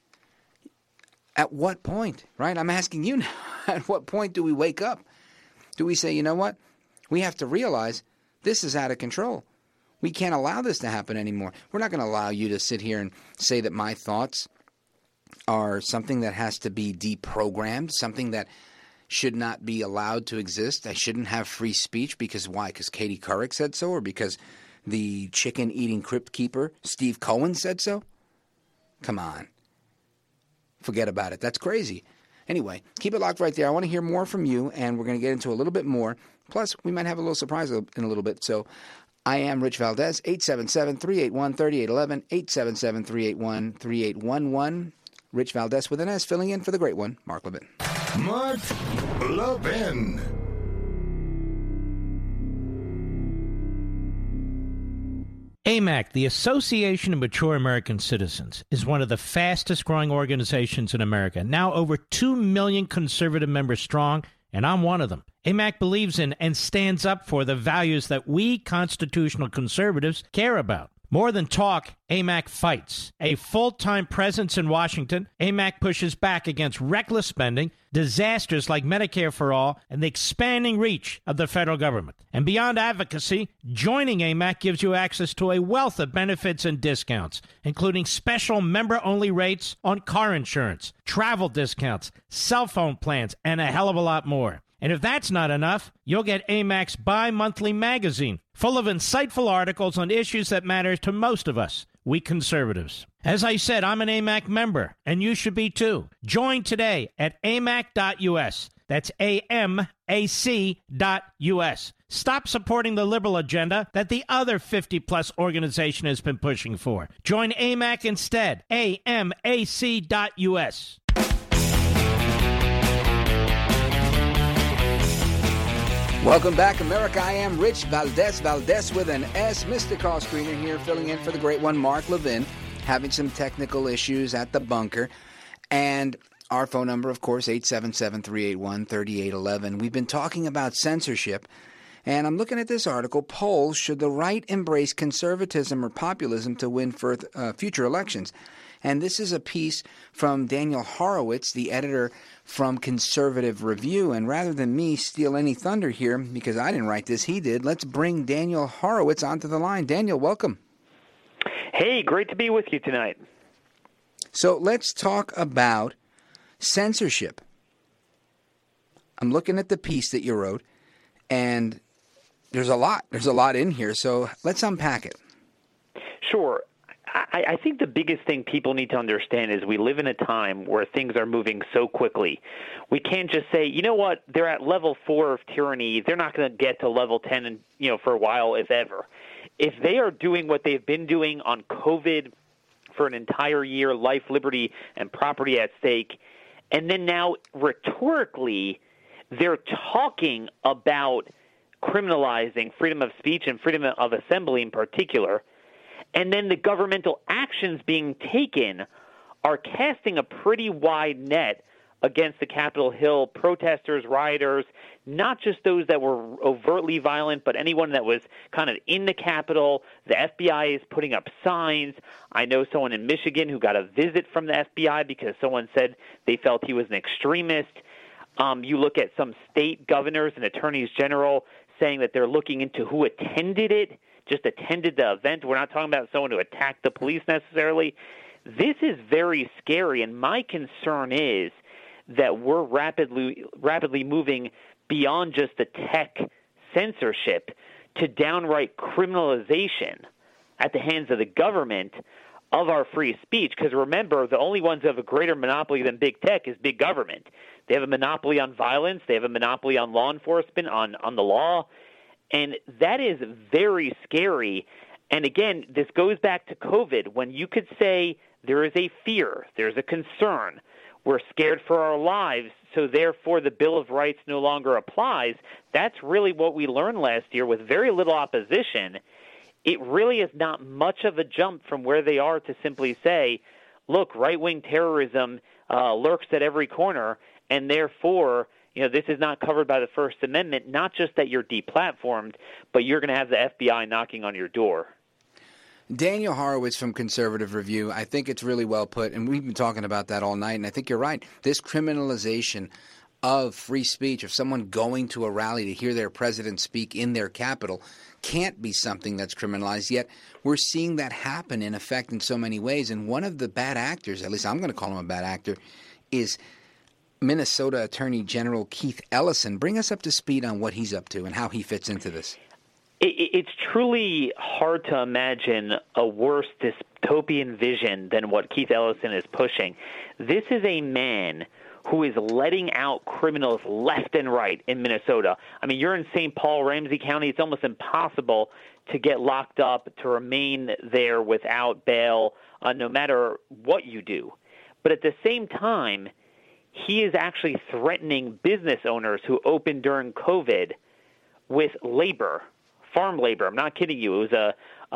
At what point, right? I'm asking you now, at what point do we wake up? Do we say, you know what? We have to realize this is out of control. We can't allow this to happen anymore. We're not going to allow you to sit here and say that my thoughts are something that has to be deprogrammed, something that should not be allowed to exist. I shouldn't have free speech because why? Because Katie Couric said so, or because the chicken-eating crypt keeper Steve Cohen said so? Come on. Forget about it. That's crazy. Anyway, keep it locked right there. I want to hear more from you, and we're going to get into a little bit more. Plus, we might have a little surprise in a little bit. So I am Rich Valdez, 877-381-3811, 877-381-3811. Rich Valdez with an S, filling in for the great one, Mark Levin. Mark Levin. AMAC, the Association of Mature American Citizens, is one of the fastest-growing organizations in America, now over 2 million conservative members strong, and I'm one of them. AMAC believes in and stands up for the values that we constitutional conservatives care about. More than talk, AMAC fights. A full-time presence in Washington, AMAC pushes back against reckless spending, disasters like Medicare for All, and the expanding reach of the federal government. And beyond advocacy, joining AMAC gives you access to a wealth of benefits and discounts, including special member-only rates on car insurance, travel discounts, cell phone plans, and a hell of a lot more. And if that's not enough, you'll get AMAC's bi-monthly magazine, full of insightful articles on issues that matter to most of us, we conservatives. As I said, I'm an AMAC member, and you should be too. Join today at amac.us. That's AMAC.us. Stop supporting the liberal agenda that the other 50-plus organization has been pushing for. Join AMAC instead. AMAC.us. Welcome back, America. I am Rich Valdez with an S. Mr. Call Screener here, filling in for the great one, Mark Levin, having some technical issues at the bunker. And our phone number, of course, 877-381-3811. We've been talking about censorship, and I'm looking at this article, Polls, Should the Right Embrace Conservatism or Populism to Win Future Elections? And this is a piece from Daniel Horowitz, the editor from Conservative Review. And rather than me steal any thunder here, because I didn't write this, he did, let's bring Daniel Horowitz onto the line. Daniel, welcome. Hey, great to be with you tonight. So let's talk about censorship. I'm looking at the piece that you wrote, and there's a lot. There's a lot in here, so let's unpack it. Sure. I think the biggest thing people need to understand is we live in a time where things are moving so quickly. We can't just say, you know what, they're at level 4 of tyranny. They're not going to get to level 10 for a while, if ever. If they are doing what they've been doing on COVID for an entire year, life, liberty, and property at stake, and then now rhetorically they're talking about criminalizing freedom of speech and freedom of assembly in particular, and then the governmental actions being taken are casting a pretty wide net against the Capitol Hill protesters, rioters, not just those that were overtly violent, but anyone that was kind of in the Capitol. The FBI is putting up signs. I know someone in Michigan who got a visit from the FBI because someone said they felt he was an extremist. You look at some state governors and attorneys general saying that they're looking into who attended it, just attended the event. We're not talking about someone who attacked the police necessarily. This is very scary, and my concern is that we're rapidly moving beyond just the tech censorship to downright criminalization at the hands of the government of our free speech. Because remember, the only ones who have a greater monopoly than big tech is big government. They have a monopoly on violence. They have a monopoly on law enforcement, on the law. And that is very scary. And again, this goes back to COVID, when you could say there is a fear, there's a concern, we're scared for our lives, so therefore the Bill of Rights no longer applies. That's really what we learned last year with very little opposition. It really is not much of a jump from where they are to simply say, look, right-wing terrorism lurks at every corner, and therefore this is not covered by the First Amendment, not just that you're deplatformed, but you're going to have the FBI knocking on your door. Daniel Horowitz from Conservative Review, I think it's really well put, and we've been talking about that all night, and I think you're right. This criminalization of free speech, of someone going to a rally to hear their president speak in their capital, can't be something that's criminalized, yet we're seeing that happen in effect in so many ways. And one of the bad actors, at least I'm going to call him a bad actor, is Minnesota Attorney General Keith Ellison. Bring us up to speed on what he's up to and how he fits into this. It's truly hard to imagine a worse dystopian vision than what Keith Ellison is pushing. This is a man who is letting out criminals left and right in Minnesota. I mean, you're in St. Paul, Ramsey County. It's almost impossible to get locked up, to remain there without bail, no matter what you do. But at the same time, he is actually threatening business owners who opened during COVID with labor farm labor. I'm not kidding you. It was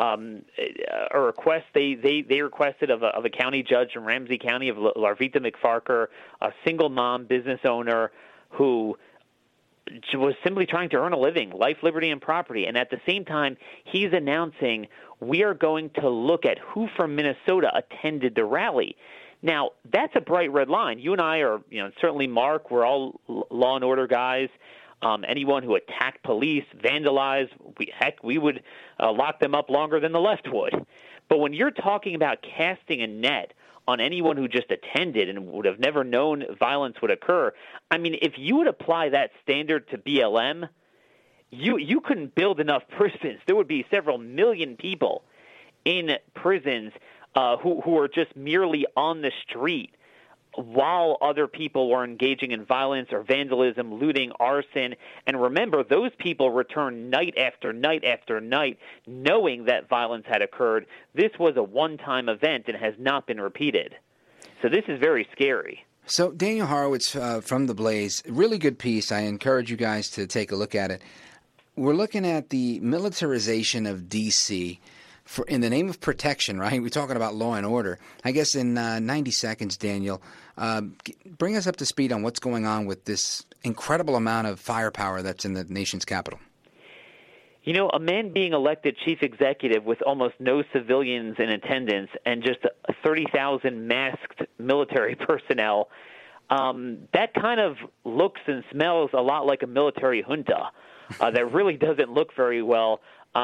a request they requested of a county judge in Ramsey County of Larvita McFarker, a single mom business owner who was simply trying to earn a living, life, liberty, and property. And at the same time, he's announcing we are going to look at who from Minnesota attended the rally. Now, that's a bright red line. You and I are, certainly Mark, we're all law and order guys. Anyone who attacked police, vandalized, we would lock them up longer than the left would. But when you're talking about casting a net on anyone who just attended and would have never known violence would occur, I mean, if you would apply that standard to BLM, you couldn't build enough prisons. There would be several million people in prisons who are just merely on the street while other people were engaging in violence or vandalism, looting, arson. And remember, those people return night after night after night knowing that violence had occurred. This was a one-time event and has not been repeated. So this is very scary. So Daniel Horowitz from The Blaze, really good piece. I encourage you guys to take a look at it. We're looking at the militarization of D.C., in the name of protection, right? We're talking about law and order. I guess in 90 seconds, Daniel, bring us up to speed on what's going on with this incredible amount of firepower that's in the nation's capital. A man being elected chief executive with almost no civilians in attendance and just 30,000 masked military personnel, that kind of looks and smells a lot like a military junta. That really doesn't look very well.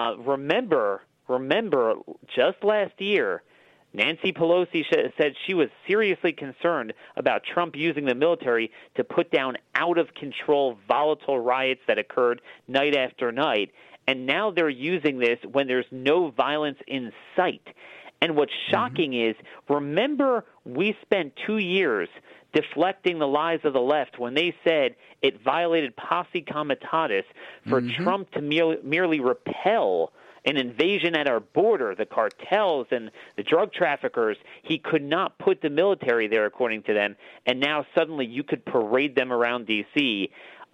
Remember, just last year, Nancy Pelosi said she was seriously concerned about Trump using the military to put down out-of-control, volatile riots that occurred night after night. And now they're using this when there's no violence in sight. And what's shocking is, remember, we spent 2 years deflecting the lies of the left when they said it violated posse comitatus for Trump to merely repel an invasion at our border, the cartels and the drug traffickers. He could not put the military there, according to them, and now suddenly you could parade them around D.C.,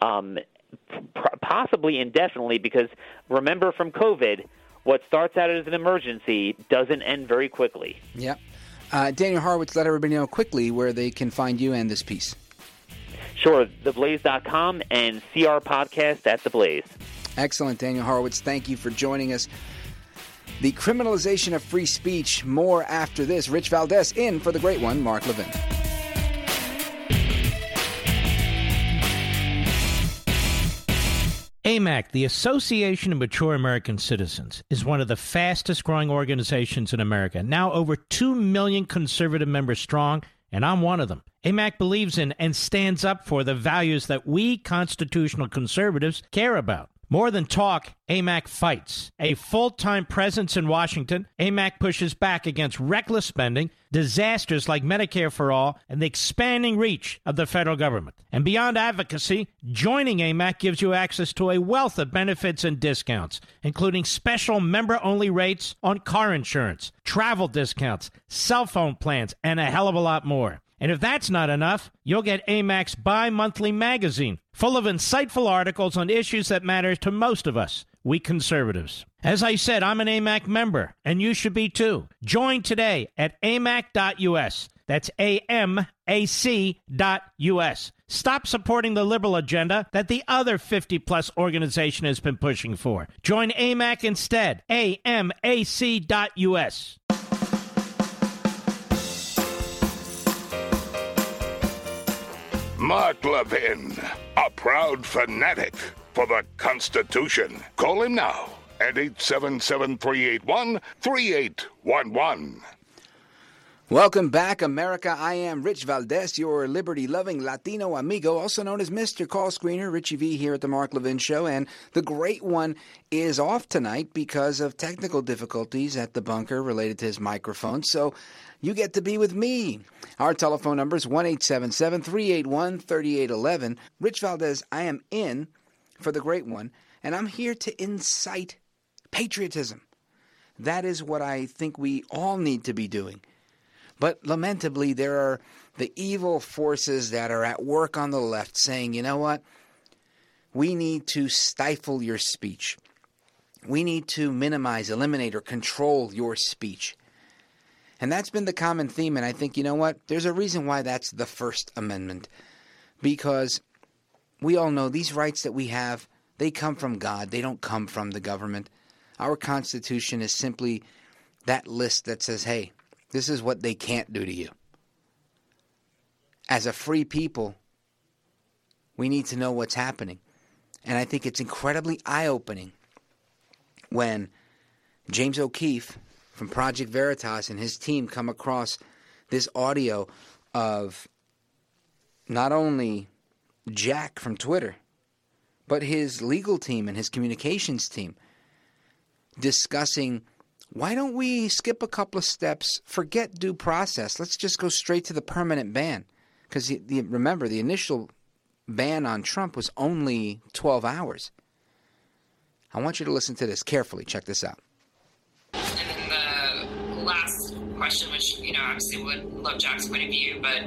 possibly indefinitely, because remember from COVID, what starts out as an emergency doesn't end very quickly. Yep. Daniel Horowitz, let everybody know quickly where they can find you and this piece. Sure, theblaze.com and CR Podcast at The Blaze. Excellent, Daniel Horowitz. Thank you for joining us. The criminalization of free speech. More after this. Rich Valdez in for the great one, Mark Levin. AMAC, the Association of Mature American Citizens, is one of the fastest growing organizations in America. Now over 2 million conservative members strong, and I'm one of them. AMAC believes in and stands up for the values that we constitutional conservatives care about. More than talk, AMAC fights. A full-time presence in Washington, AMAC pushes back against reckless spending, disasters like Medicare for All, and the expanding reach of the federal government. And beyond advocacy, joining AMAC gives you access to a wealth of benefits and discounts, including special member-only rates on car insurance, travel discounts, cell phone plans, and a hell of a lot more. And if that's not enough, you'll get AMAC's bi-monthly magazine, full of insightful articles on issues that matter to most of us, we conservatives. As I said, I'm an AMAC member, and you should be too. Join today at amac.us. That's AMAC.us. Stop supporting the liberal agenda that the other 50-plus organization has been pushing for. Join AMAC instead. AMAC.us. Mark Levin, a proud fanatic for the Constitution. Call him now at 877-381-3811. Welcome back, America. I am Rich Valdez, your liberty-loving Latino amigo, also known as Mr. Call Screener, Richie V here at the Mark Levin Show. And the great one is off tonight because of technical difficulties at the bunker related to his microphone. So you get to be with me. Our telephone number is 1-877-381-3811. Rich Valdez, I am in for the great one, and I'm here to incite patriotism. That is what I think we all need to be doing. But lamentably, there are the evil forces that are at work on the left saying, you know what? We need to stifle your speech. we need to minimize, eliminate, or control your speech. And that's been the common theme, and I think, you know what? There's a reason why that's the First Amendment. Because we all know these rights that we have, they come from God. They don't come from the government. Our Constitution is simply that list that says, hey, this is what they can't do to you. As a free people, we need to know what's happening. And I think it's incredibly eye-opening when James O'Keefe from Project Veritas and his team come across this audio of not only Jack from Twitter, but his legal team and his communications team discussing, why don't we skip a couple of steps, forget due process, let's just go straight to the permanent ban. Because remember, the initial ban on Trump was only 12 hours. I want you to listen to this carefully. Check this out. And then the last question, which, obviously would love Jack's point of view, but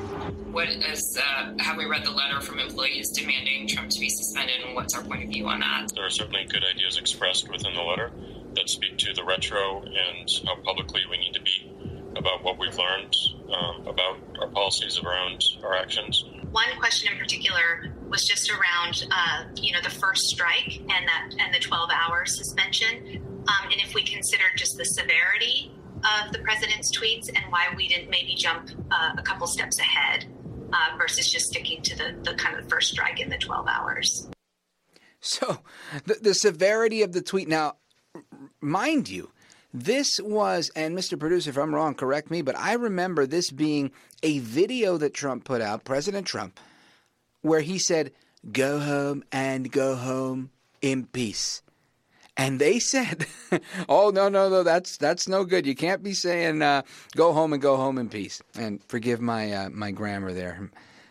have we read the letter from employees demanding Trump to be suspended, and what's our point of view on that? There are certainly good ideas expressed within the letter that speak to the retro and how publicly we need to be about what we've learned about our policies, around our actions. One question in particular was just around, the first strike and the 12-hour suspension, and if we consider just the severity of the president's tweets and why we didn't maybe jump a couple steps ahead versus just sticking to the kind of first strike in the 12 hours. So the severity of the tweet. Now, mind you, this was, and Mr. Producer, if I'm wrong, correct me, but I remember this being a video that Trump put out, President Trump, where he said, go home and go home in peace. And they said, oh, no, that's no good. You can't be saying go home and go home in peace. And forgive my my grammar there.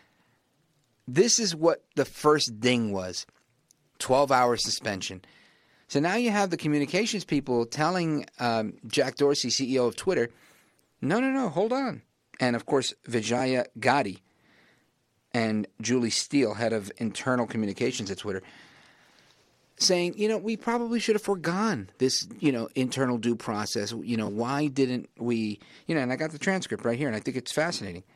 This is what the first ding was, 12-hour suspension. So now you have the communications people telling Jack Dorsey, CEO of Twitter, no, hold on. And, of course, Vijaya Gadde and Julie Steele, head of internal communications at Twitter, saying, we probably should have foregone this, internal due process. Why didn't we, and I got the transcript right here, and I think it's fascinating.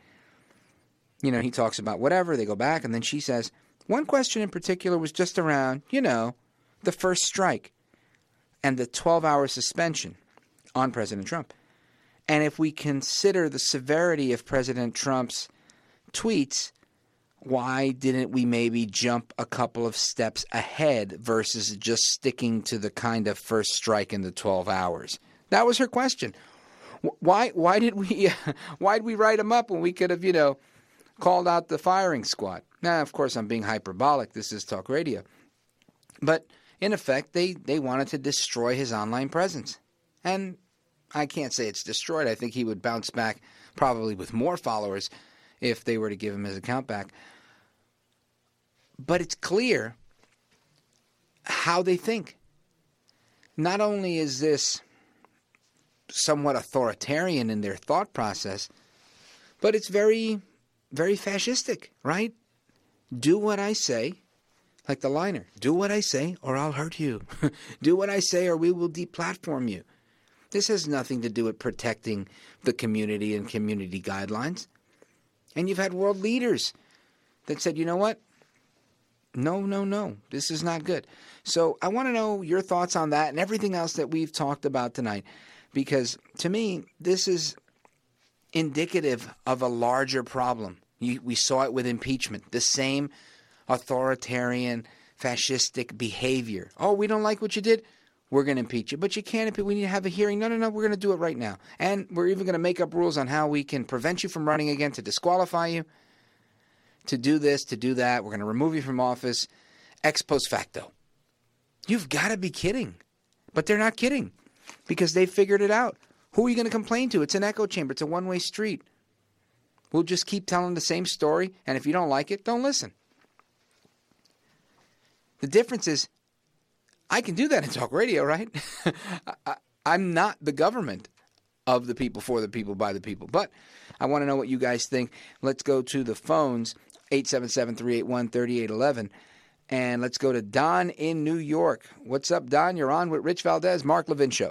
He talks about whatever, they go back, and then she says, one question in particular was just around, the first strike and the 12-hour suspension on President Trump. And if we consider the severity of President Trump's tweets, why didn't we maybe jump a couple of steps ahead versus just sticking to the kind of first strike in the 12 hours? That was her question. Why did we write him up when we could have, called out the firing squad? Now, of course, I'm being hyperbolic. This is talk radio. But in effect, they wanted to destroy his online presence. And I can't say it's destroyed. I think he would bounce back probably with more followers if they were to give him his account back. But it's clear how they think. Not only is this somewhat authoritarian in their thought process, but it's very, very fascistic, right? Do what I say, like the liner. Do what I say or I'll hurt you. Do what I say or we will deplatform you. This has nothing to do with protecting the community and community guidelines. And you've had world leaders that said, you know what? No, this is not good. So I want to know your thoughts on that and everything else that we've talked about tonight, because to me, this is indicative of a larger problem. We saw it with impeachment, the same authoritarian, fascistic behavior. Oh, we don't like what you did? We're going to impeach you. But you can't impeach. We need to have a hearing. No, we're going to do it right now. And we're even going to make up rules on how we can prevent you from running again, to disqualify you, to do this, to do that. We're going to remove you from office, ex post facto. You've got to be kidding. But they're not kidding, because they figured it out. Who are you going to complain to? It's an echo chamber. It's a one-way street. We'll just keep telling the same story, and if you don't like it, don't listen. The difference is, I can do that in talk radio, right? I'm not the government of the people, for the people, by the people. But I want to know what you guys think. Let's go to the phones, 877-381-3811. And let's go to Don in New York. What's up, Don? You're on with Rich Valdez, Mark Levin Show.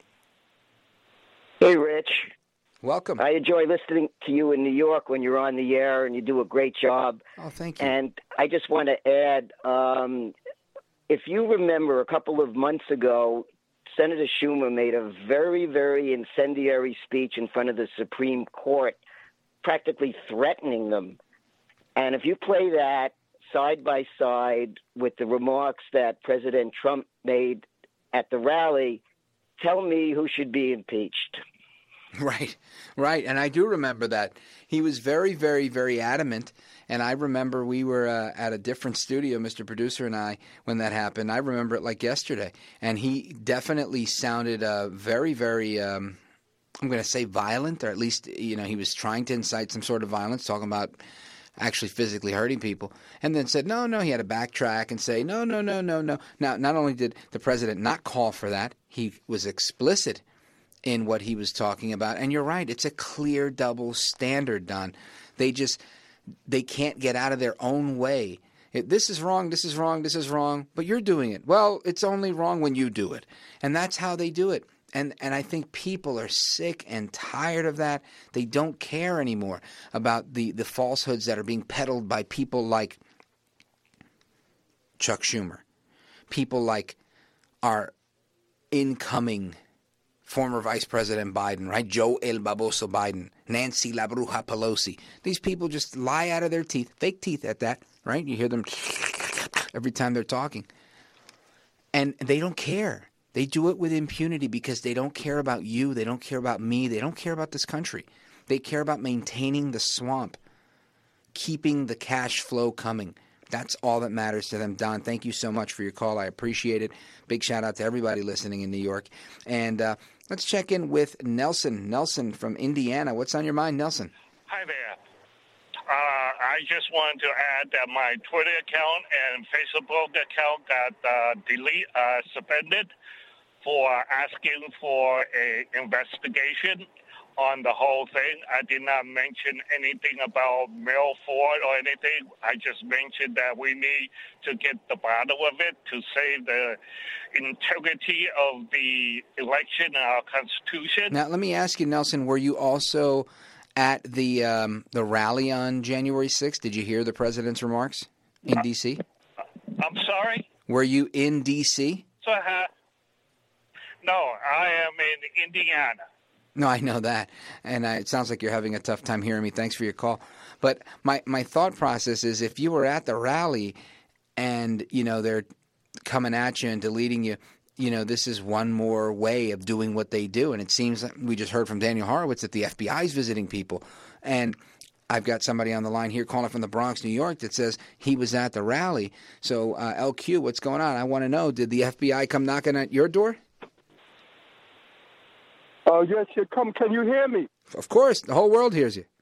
Hey, Rich. Welcome. I enjoy listening to you in New York when you're on the air, and you do a great job. Oh, thank you. And I just want to add, if you remember a couple of months ago, Senator Schumer made a very, very incendiary speech in front of the Supreme Court, practically threatening them. And if you play that side by side with the remarks that President Trump made at the rally, tell me who should be impeached. Right. And I do remember that. He was very, very, very adamant. And I remember we were at a different studio, Mr. Producer and I, when that happened. I remember it like yesterday. And he definitely sounded very, very, I'm going to say violent, or at least, he was trying to incite some sort of violence, talking about actually physically hurting people, and then said, no, he had to backtrack and say, no. Now, not only did the president not call for that, he was explicit in what he was talking about. And you're right, it's a clear double standard, Don. They can't get out of their own way. This is wrong, but you're doing it. Well, it's only wrong when you do it. And that's how they do it. And I think people are sick and tired of that. They don't care anymore about the falsehoods that are being peddled by people like Chuck Schumer, people like our incoming former Vice President Biden, right? Joe El Baboso Biden, Nancy La Bruja Pelosi. These people just lie out of their teeth, fake teeth at that, right? You hear them every time they're talking. And they don't care. They do it with impunity because they don't care about you. They don't care about me. They don't care about this country. They care about maintaining the swamp, keeping the cash flow coming. That's all that matters to them. Don, thank you so much for your call. I appreciate it. Big shout out to everybody listening in New York. And let's check in with Nelson. Nelson from Indiana. What's on your mind, Nelson? Hi there. I just wanted to add that my Twitter account and Facebook account got suspended for asking for an investigation on the whole thing. I did not mention anything about mail fraud or anything. I just mentioned that we need to get the bottom of it to save the integrity of the election and our Constitution. Now, let me ask you, Nelson, were you also at the rally on January 6th? Did you hear the president's remarks in D.C.? I'm sorry? Were you in D.C.? No, I am in Indiana. No, I know that, and it sounds like you're having a tough time hearing me. Thanks for your call. But my thought process is if you were at the rally and, they're coming at you and deleting you, this is one more way of doing what they do. And it seems like we just heard from Daniel Horowitz that the FBI is visiting people. And I've got somebody on the line here calling from the Bronx, New York, that says he was at the rally. So, LQ, what's going on? I want to know, did the FBI come knocking at your door? Yes, can you hear me? Of course. The whole world hears you.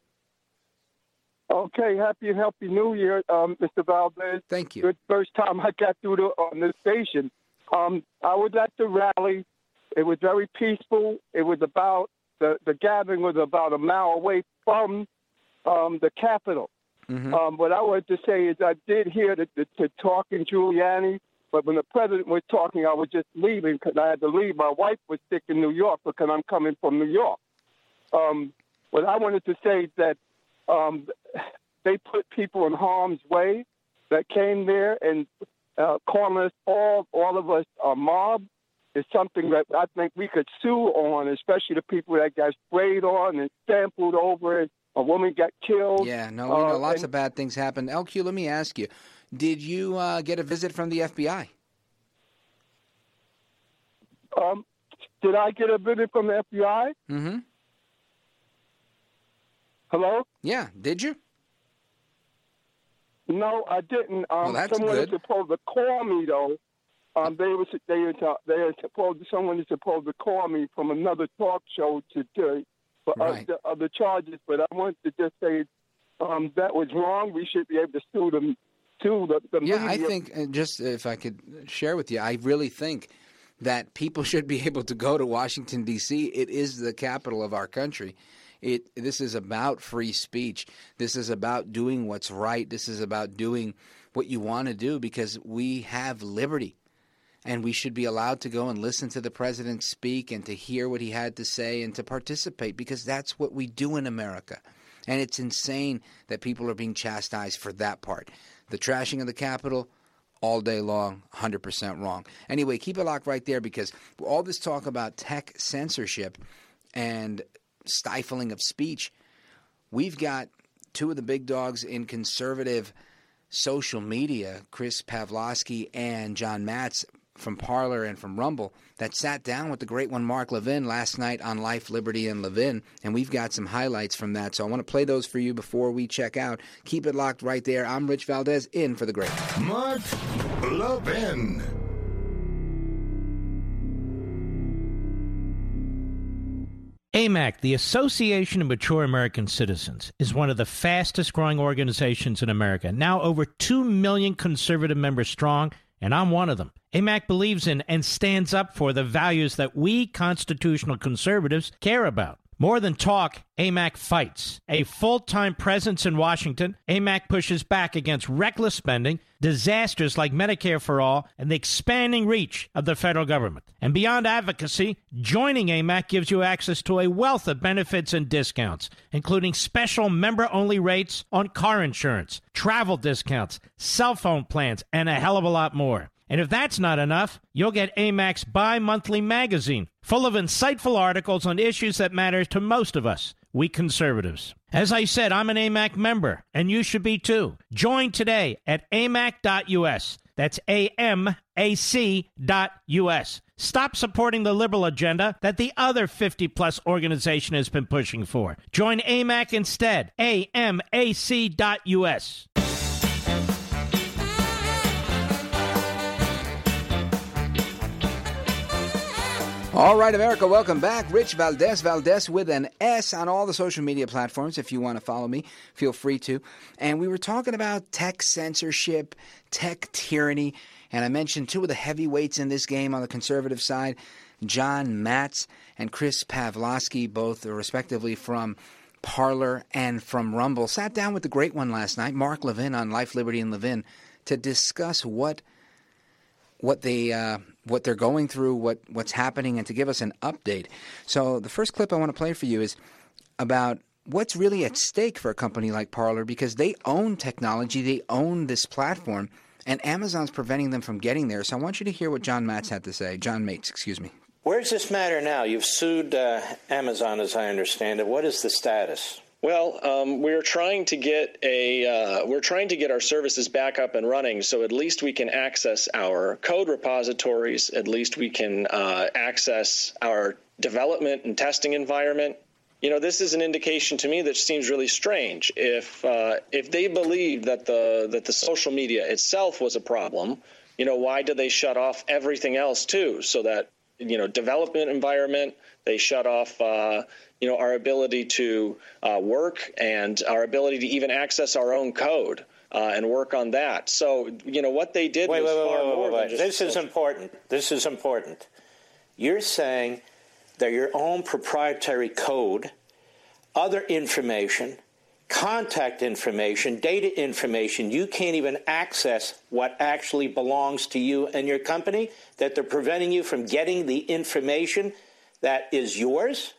Okay. Happy New Year, Mr. Valdez. Thank you. Good first time I got through on this station. I was at the rally. It was very peaceful. It was about, the gathering was about a mile away from the Capitol. Mm-hmm. What I wanted to say is I did hear the talk in Giuliani. But when the president was talking, I was just leaving because I had to leave. My wife was sick in New York because I'm coming from New York. What I wanted to say is that they put people in harm's way that came there and calling us all of us a mob is something that I think we could sue on, especially the people that got sprayed on and sampled over and a woman got killed. Yeah, no, we know lots of bad things happened. LQ, let me ask you. Did you get a visit from the FBI? Did I get a visit from the FBI? Mm-hmm. Hello? Yeah, did you? No, I didn't. Well, that's someone good. is supposed to call me though. Someone is supposed to call me from another talk show for other charges. But I wanted to just say that was wrong. We should be able to sue them. The yeah, media. I think, just if I could share with you, I really think that people should be able to go to Washington, D.C. It is the capital of our country. This is about free speech. This is about doing what's right. This is about doing what you want to do, because we have liberty. And we should be allowed to go and listen to the president speak and to hear what he had to say and to participate, because that's what we do in America. And it's insane that people are being chastised for that part. The trashing of the Capitol, all day long, 100% wrong. Anyway, keep it locked right there, because all this talk about tech censorship and stifling of speech, we've got two of the big dogs in conservative social media, Chris Pavlovski and John Matz, from Parler and from Rumble, that sat down with the great one Mark Levin last night on Life, Liberty, and Levin, and we've got some highlights from that. So I want to play those for you before we check out. Keep it locked right there. I'm Rich Valdez, in for the great Mark Levin. AMAC, the Association of Mature American Citizens, is one of the fastest-growing organizations in America, now over 2 million conservative members strong, and I'm one of them. AMAC believes in and stands up for the values that we constitutional conservatives care about. More than talk, AMAC fights. A full-time presence in Washington, AMAC pushes back against reckless spending, disasters like Medicare for All, and the expanding reach of the federal government. And beyond advocacy, joining AMAC gives you access to a wealth of benefits and discounts, including special member-only rates on car insurance, travel discounts, cell phone plans, and a hell of a lot more. And if that's not enough, you'll get AMAC's bi-monthly magazine, full of insightful articles on issues that matter to most of us, we conservatives. As I said, I'm an AMAC member, and you should be too. Join today at amac.us. That's AMAC.us. Stop supporting the liberal agenda that the other 50-plus organization has been pushing for. Join AMAC instead. AMAC.us. All right, America, welcome back. Rich Valdez, Valdez with an S on all the social media platforms. If you want to follow me, feel free to. And we were talking about tech censorship, tech tyranny, and I mentioned two of the heavyweights in this game on the conservative side, John Matz and Chris Pavlovski, both respectively from Parler and from Rumble, sat down with the great one last night, Mark Levin, on Life, Liberty, and Levin, to discuss what they're going through, what's happening, and to give us an update. So the first clip I want to play for you is about what's really at stake for a company like Parler, because they own technology, they own this platform, and Amazon's preventing them from getting there. So I want you to hear what John Matz had to say. John Mates, excuse me. Where does this matter now? You've sued Amazon, as I understand it. What is the status? Well, we're trying to get our services back up and running, so at least we can access our code repositories. At least we can access our development and testing environment. You know, this is an indication to me that seems really strange. If they believe that the social media itself was a problem, you know, why do they shut off everything else too? So that, you know, development environment, they shut off our ability to work and our ability to even access our own code and work on that. So, you know, what they did was far more than just... This is important. This is important. You're saying that your own proprietary code, other information, contact information, data information, you can't even access what actually belongs to you and your company, that they're preventing you from getting the information that is yours?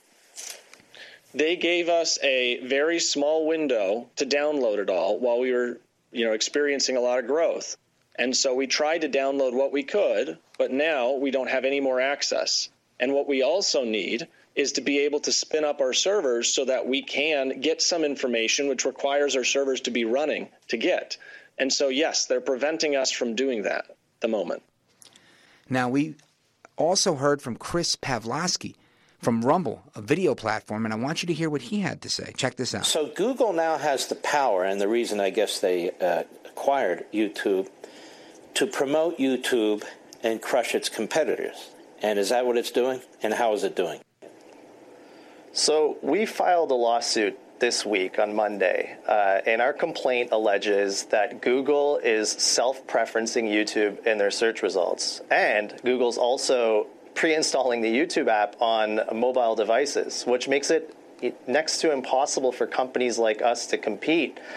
They gave us a very small window to download it all while we were, you know, experiencing a lot of growth. And so we tried to download what we could, but now we don't have any more access. And what we also need is to be able to spin up our servers so that we can get some information, which requires our servers to be running to get. And so, yes, they're preventing us from doing that at the moment. Now, we also heard from Chris Pavlovski from Rumble, a video platform, and I want you to hear what he had to say. Check this out. So Google now has the power, and the reason I guess they acquired YouTube, to promote YouTube and crush its competitors. And is that what it's doing? And how is it doing? So we filed a lawsuit this week on Monday, and our complaint alleges that Google is self-preferencing YouTube in their search results. And Google's also pre-installing the YouTube app on mobile devices, which makes it next to impossible for companies like us to compete.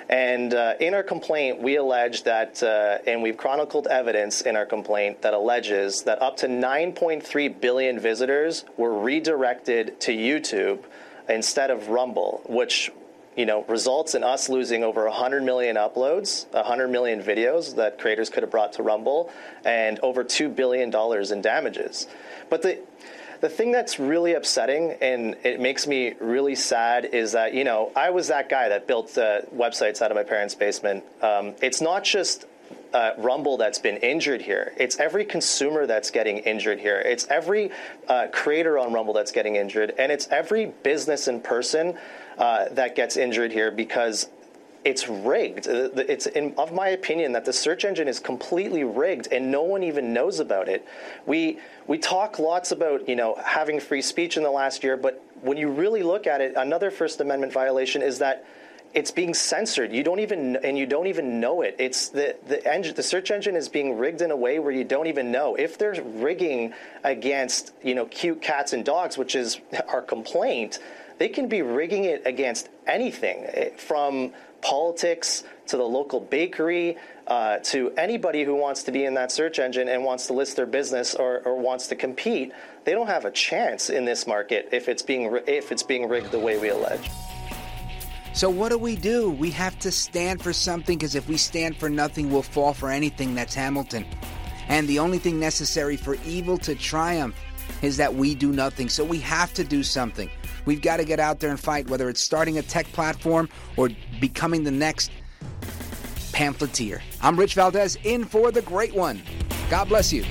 And in our complaint, we allege that, and we've chronicled evidence in our complaint that alleges that up to 9.3 billion visitors were redirected to YouTube instead of Rumble, which results in us losing over 100 million uploads, 100 million videos that creators could have brought to Rumble, and over $2 billion in damages. But the thing that's really upsetting, and it makes me really sad, is that, I was that guy that built websites out of my parents' basement. It's not just Rumble that's been injured here. It's every consumer that's getting injured here. It's every creator on Rumble that's getting injured. And it's every business and person that gets injured here because it's rigged. It's, of my opinion, that the search engine is completely rigged and no one even knows about it. We talk lots about, having free speech in the last year, but when you really look at it, another First Amendment violation is that it's being censored. You don't even know it. It's the search engine is being rigged in a way where you don't even know. If they're rigging against, cute cats and dogs, which is our complaint, they can be rigging it against anything, from politics to the local bakery, to anybody who wants to be in that search engine and wants to list their business or wants to compete. They don't have a chance in this market if it's being rigged the way we allege. So what do? We have to stand for something, because if we stand for nothing, we'll fall for anything. That's Hamilton. And the only thing necessary for evil to triumph is that we do nothing. So we have to do something. We've got to get out there and fight, whether it's starting a tech platform or becoming the next pamphleteer. I'm Rich Valdez, in for the great one. God bless you.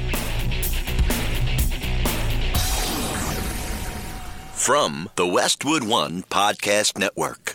From the Westwood One Podcast Network.